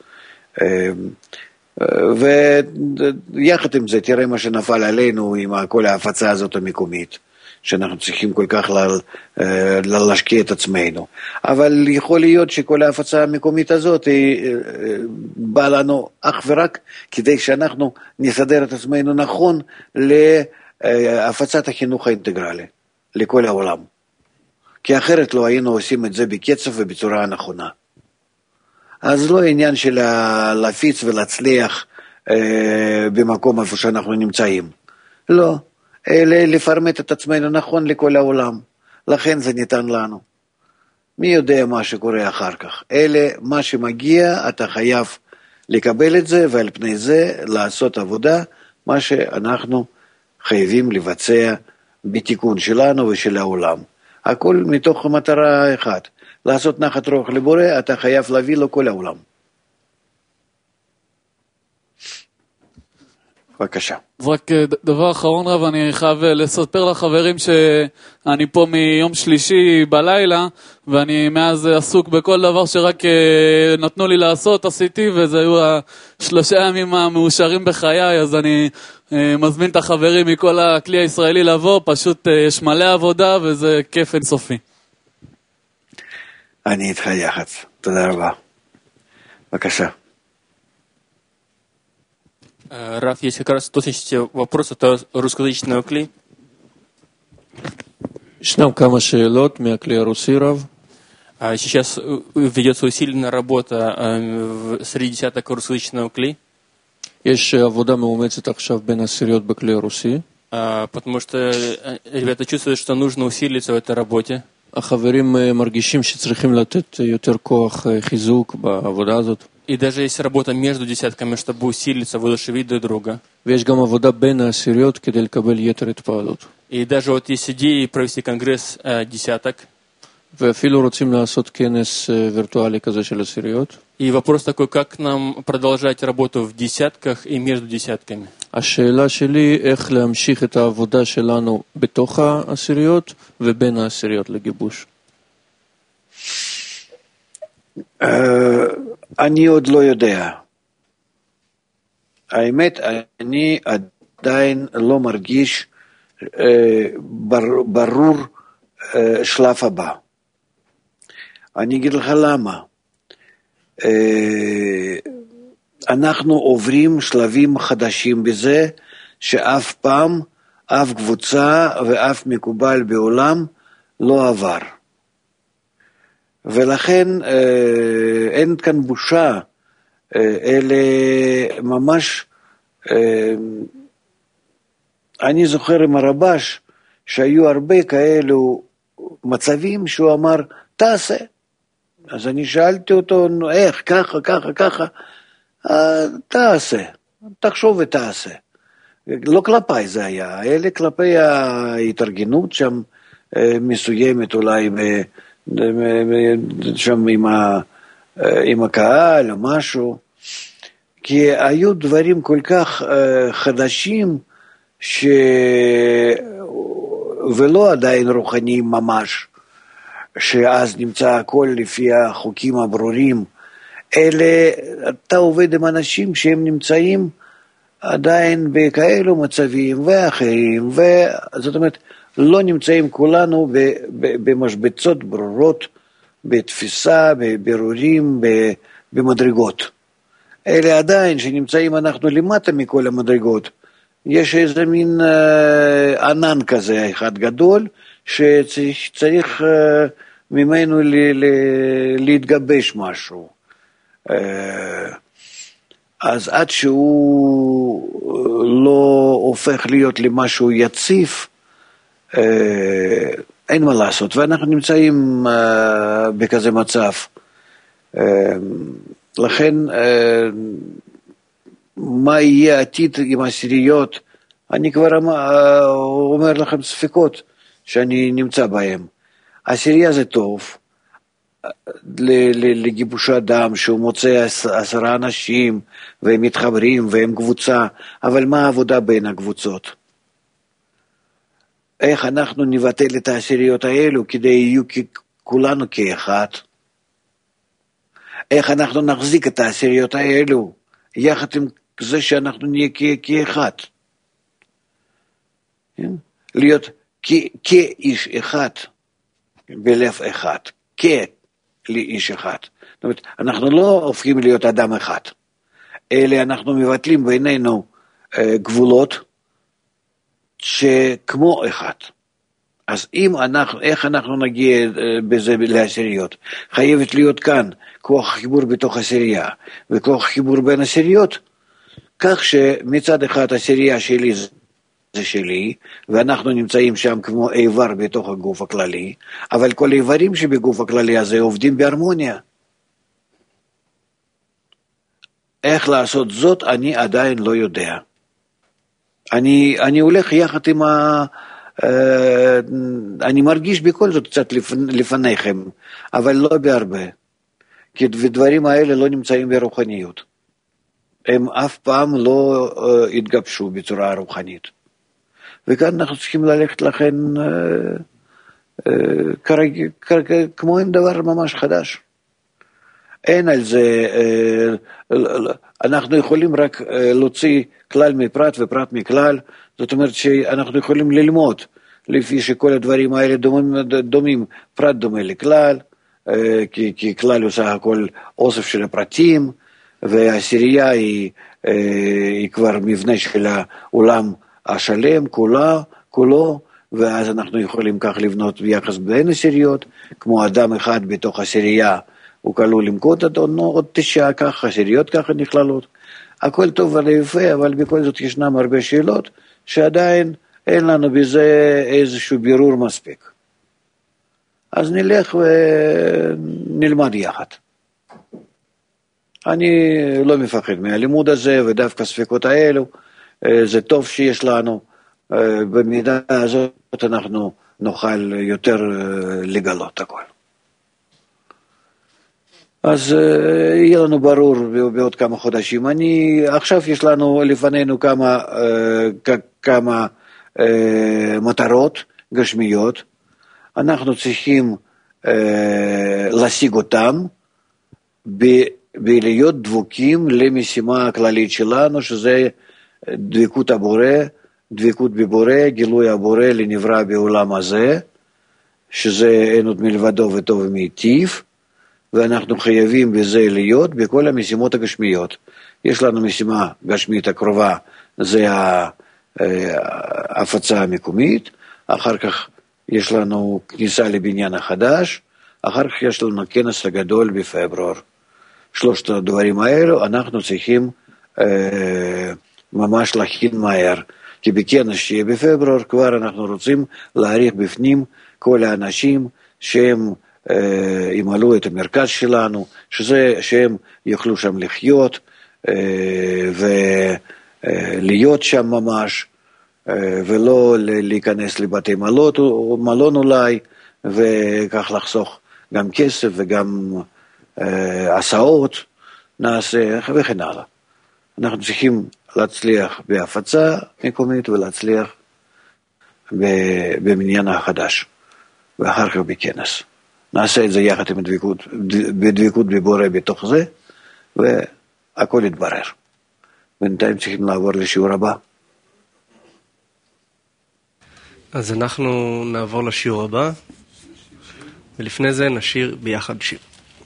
ויחד עם זה, תראה מה שנפל עלינו עם כל ההפצה הזאת המקומית, שאנחנו צריכים כל כך להשקיע את עצמנו. אבל יכול להיות שכל ההפצה המקומית הזאת באה לנו אך ורק כדי שאנחנו נסדר את עצמנו נכון להפצת החינוך האינטגרלי לכל העולם. כי אחרת לא היינו עושים את זה בקצב ובצורה הנכונה. אז לא עניין של להפיץ ולהצליח במקום איפה שאנחנו נמצאים. לא, אלא לפרמט את עצמנו נכון לכל העולם. לכן זה ניתן לנו. מי יודע מה שקורה אחר כך? אלה מה שמגיע, אתה חייב לקבל את זה, ועל פני זה לעשות עבודה, מה שאנחנו חייבים לבצע בתיקון שלנו ושל העולם. הכל מתוך מטרה אחת. לעשות נחת רוח לבורא, אתה חייב להביא לו כל העולם. בבקשה.
רק דבר אחרון רב, אני חייב לספר לחברים שאני פה מיום שלישי בלילה, ואני מאז עסוק בכל דבר שרק נתנו לי לעשות, עשיתי, וזה היו 3 ימים המאושרים בחיי, אז אני מזמין את החברים מכל הכלי הישראלי לבוא, פשוט יש מלא עבודה וזה כיף אינסופי.
אני איתך יחד, תודה רבה. בבקשה.
Раф, есть как раз уточняющий вопрос от русскоязычного кли.
ישנם כמה שאלות מהכלי הרוסי רב.
Сейчас ведется усиленная работа среди десяток русскоязычного кли.
יש עבודה מאומצת עכשיו בין עשיריות בכלי הרוסי.
Потому что ребята чувствуют, что нужно усилиться в этой работе.
החברים מרגישים שצריכים לתת יותר כוח חיזוק בעבודה הזאת.
И даже есть работа между десятками, чтобы усилиться, воодушевить друг друга.
ויש גם עבודה בין העשיריות כדי לקבל יתר התפעלות.
И даже вот есть идеи провести конгресс десяток.
ואפילו רוצים לעשות כנס וירטואלי כזה של עשיריות.
И вопрос такой, как нам продолжать работу в десятках и между десятками?
השאלה שלי, איך להמשיך את העבודה שלנו בתוך העשיריות ובין העשיריות לגיבוש.
אני עוד לא יודע. האמת, אני עדיין לא מרגיש ברור שלב הבא. אני אגיד לך למה. אנחנו עוברים שלבים חדשים בזה, שאף פעם, אף קבוצה ואף מקובל בעולם לא עבר. ולכן אין כאן בושה, אלה ממש, אני זוכר עם הרבש, שהיו הרבה כאלו מצבים שהוא אמר, תעשה. אז אני שאלתי אותו, איך, ככה, ככה, ככה, תעשה, תחשוב ותעשה. לא כלפי זה היה, אלה כלפי ההתארגנות שם מסוימת אולי שם עם הקהל או משהו, כי היו דברים כל כך חדשים ולא עדיין רוחניים ממש, שאז נמצא הכל לפי החוקים הברורים, אלה, אתה עובד עם אנשים שהם נמצאים עדיין בכאלו מצבים ואחרים, זאת אומרת, לא נמצאים כולנו במשבצות ברורות, בתפיסה, בבירורים, במדרגות. אלה עדיין שנמצאים אנחנו למטה מכל המדרגות. יש איזה מין ענן כזה אחד גדול, שצריך ממנו להתגבש משהו. אז עד שהוא לא הופך להיות למשהו יציב, אין מה לעשות, ואנחנו נמצאים בכזה מצב. לכן מה יהיה עתיד עם עשיריות, אני כבר אומר לכם ספקות שאני נמצא בהם. עשירייה זה טוב, לגיבוש האדם, שהוא מוצא 10 אנשים, והם מתחברים, והם קבוצה, אבל מה העבודה בין הקבוצות? איך אנחנו נבטל את העשיריות האלו, כדי יהיו כולנו כאחד? איך אנחנו נחזיק את העשיריות האלו, יחד עם זה שאנחנו נהיה כאחד? להיות כאיש אחד, בלב אחד, כאיש אחד. זאת אומרת, אנחנו לא הופכים להיות אדם אחד, אלא אנחנו מבטלים בינינו גבולות שכמו אחד. אז איך אנחנו נגיע בזה לעשיריות? חייבת להיות כאן כוח חיבור בתוך עשירייה, וכוח חיבור בין עשיריות, כך שמצד אחד עשירייה שלי זה שלי, ואנחנו נמצאים שם כמו איבר בתוך הגוף הכללי, אבל כל האיברים שבגוף הכללי הזה עובדים בהרמוניה. איך לעשות זאת אני עדיין לא יודע. אני הולך יחד עם אני מרגיש בכל זאת קצת לפניכם, אבל לא בהרבה, כי הדברים האלה לא נמצאים ברוחניות. הם אף פעם לא התגבשו בצורה רוחנית. וכאן אנחנו צריכים ללכת לכן כמו אין דבר ממש חדש. אין על זה, אנחנו יכולים רק להוציא כלל מפרט ופרט מכלל, זאת אומרת שאנחנו יכולים ללמוד, לפי שכל הדברים האלה דומים, פרט דומה לכלל, כי כלל הוא סך הכל אוסף של הפרטים, והעשירייה היא כבר מבנה של העולם השלם, כולו, ואז אנחנו יכולים כך לבנות ביחס בין עשיריות, כמו אדם אחד בתוך עשירייה, הוא כלול עם עוד 9, ככה, עשיריות ככה נכללות. הכל טוב ויפה, אבל בכל זאת ישנם הרבה שאלות, שעדיין אין לנו בזה איזשהו בירור מספיק. אז נלך ונלמד יחד. אני לא מפחד מהלימוד הזה, ודווקא ספקות האלו, זה טוב שיש לנו, במידה הזאת אנחנו נוכל יותר לגלות הכל. אז יהיה לנו ברור בעוד כמה חודשים. עכשיו יש לנו לפנינו כמה מטרות גשמיות, אנחנו צריכים להשיג אותם בלהיות דבוקים למשימה הכללית שלנו, שזה דבקות הבורא, דבקות בבורא, גילוי הבורא לנברא בעולם הזה, שזה אין עוד מלבדו וטוב מיטיב, ואנחנו חייבים בזה להיות בכל המשימות הגשמיות. יש לנו משימה גשמית הקרובה, זה ההפצה המקומית, אחר כך יש לנו כניסה לבניין החדש, אחר כך יש לנו כנס הגדול בפברואר. 3 הדברים האלו אנחנו צריכים ממש להכין מהר, כי בכנס שיהיה בפברואר כבר אנחנו רוצים להעריך בפנים כל האנשים שהם ימלאו את המרכז שלנו, שהם יוכלו שם לחיות ולהיות שם ממש, ולא להיכנס לבתי מלון אולי, וכך לחסוך גם כסף וגם הסעות נעשה וכן הלאה. אנחנו צריכים להצליח בהפצה מקומית ולהצליח במניין החדש, ואחר כך בכנס. נעשה את זה יחד עם בדבקות בבורא בתוך זה, והכל יתברר. בינתיים צריכים לעבור לשיעור הבא.
אז אנחנו נעבור לשיעור הבא, ולפני זה נשיר ביחד שיר.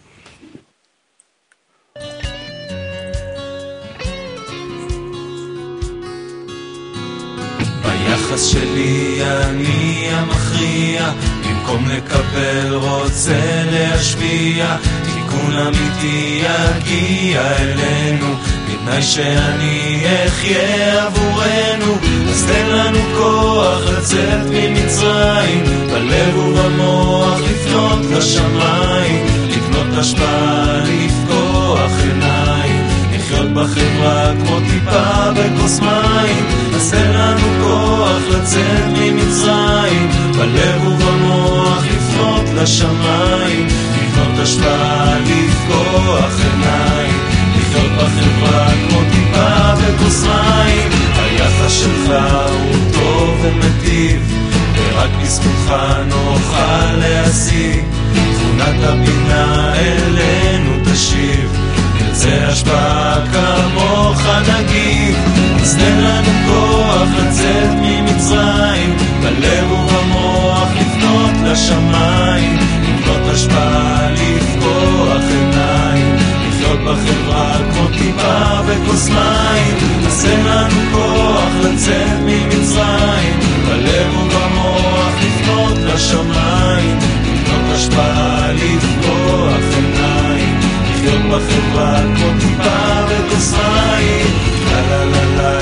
ביחס שלי אני המכריע, במקום לקבל רוצה להשפיע, תיקון אמיתי יגיע אלינו, בתנאי שאני אחיה עבורנו. אז תן לנו כוח לצאת ממצרים, בלב ובמוח לפנות לשמיים, לבנות השפעה, לפקוח עיניים, לחיות לחיות בחברה כמו טיפה בכוס מים, אז תן לנו כוח לצאת ממצרים, בלב ובמוח לפנות לשמיים, לבנות השפעה, לפקוח עיניים, לחיות בחברה כמו טיפה בכוס מים. היחס שלך הוא טוב ומטיב, ורק בזכותך נוכל להשיג, תכונת הבינה אלינו תשיב, נרצה השפעה כמוך נגיב, אז תן לנו כוח לצאת ממצרים, בלב ובמוח לפנות לשמיים, לבנות השפעה, לפקוח עיניים, לחיות בחברה כמו טיפה בכוס מים, אז תן לנו כוח לצאת ממצרים, בלב ובמוח לפנות לשמיים, לבנות השפעה, לפקוח עיניים, לחיות בחברה כמו טיפה בכוס מים. לה לה לה לה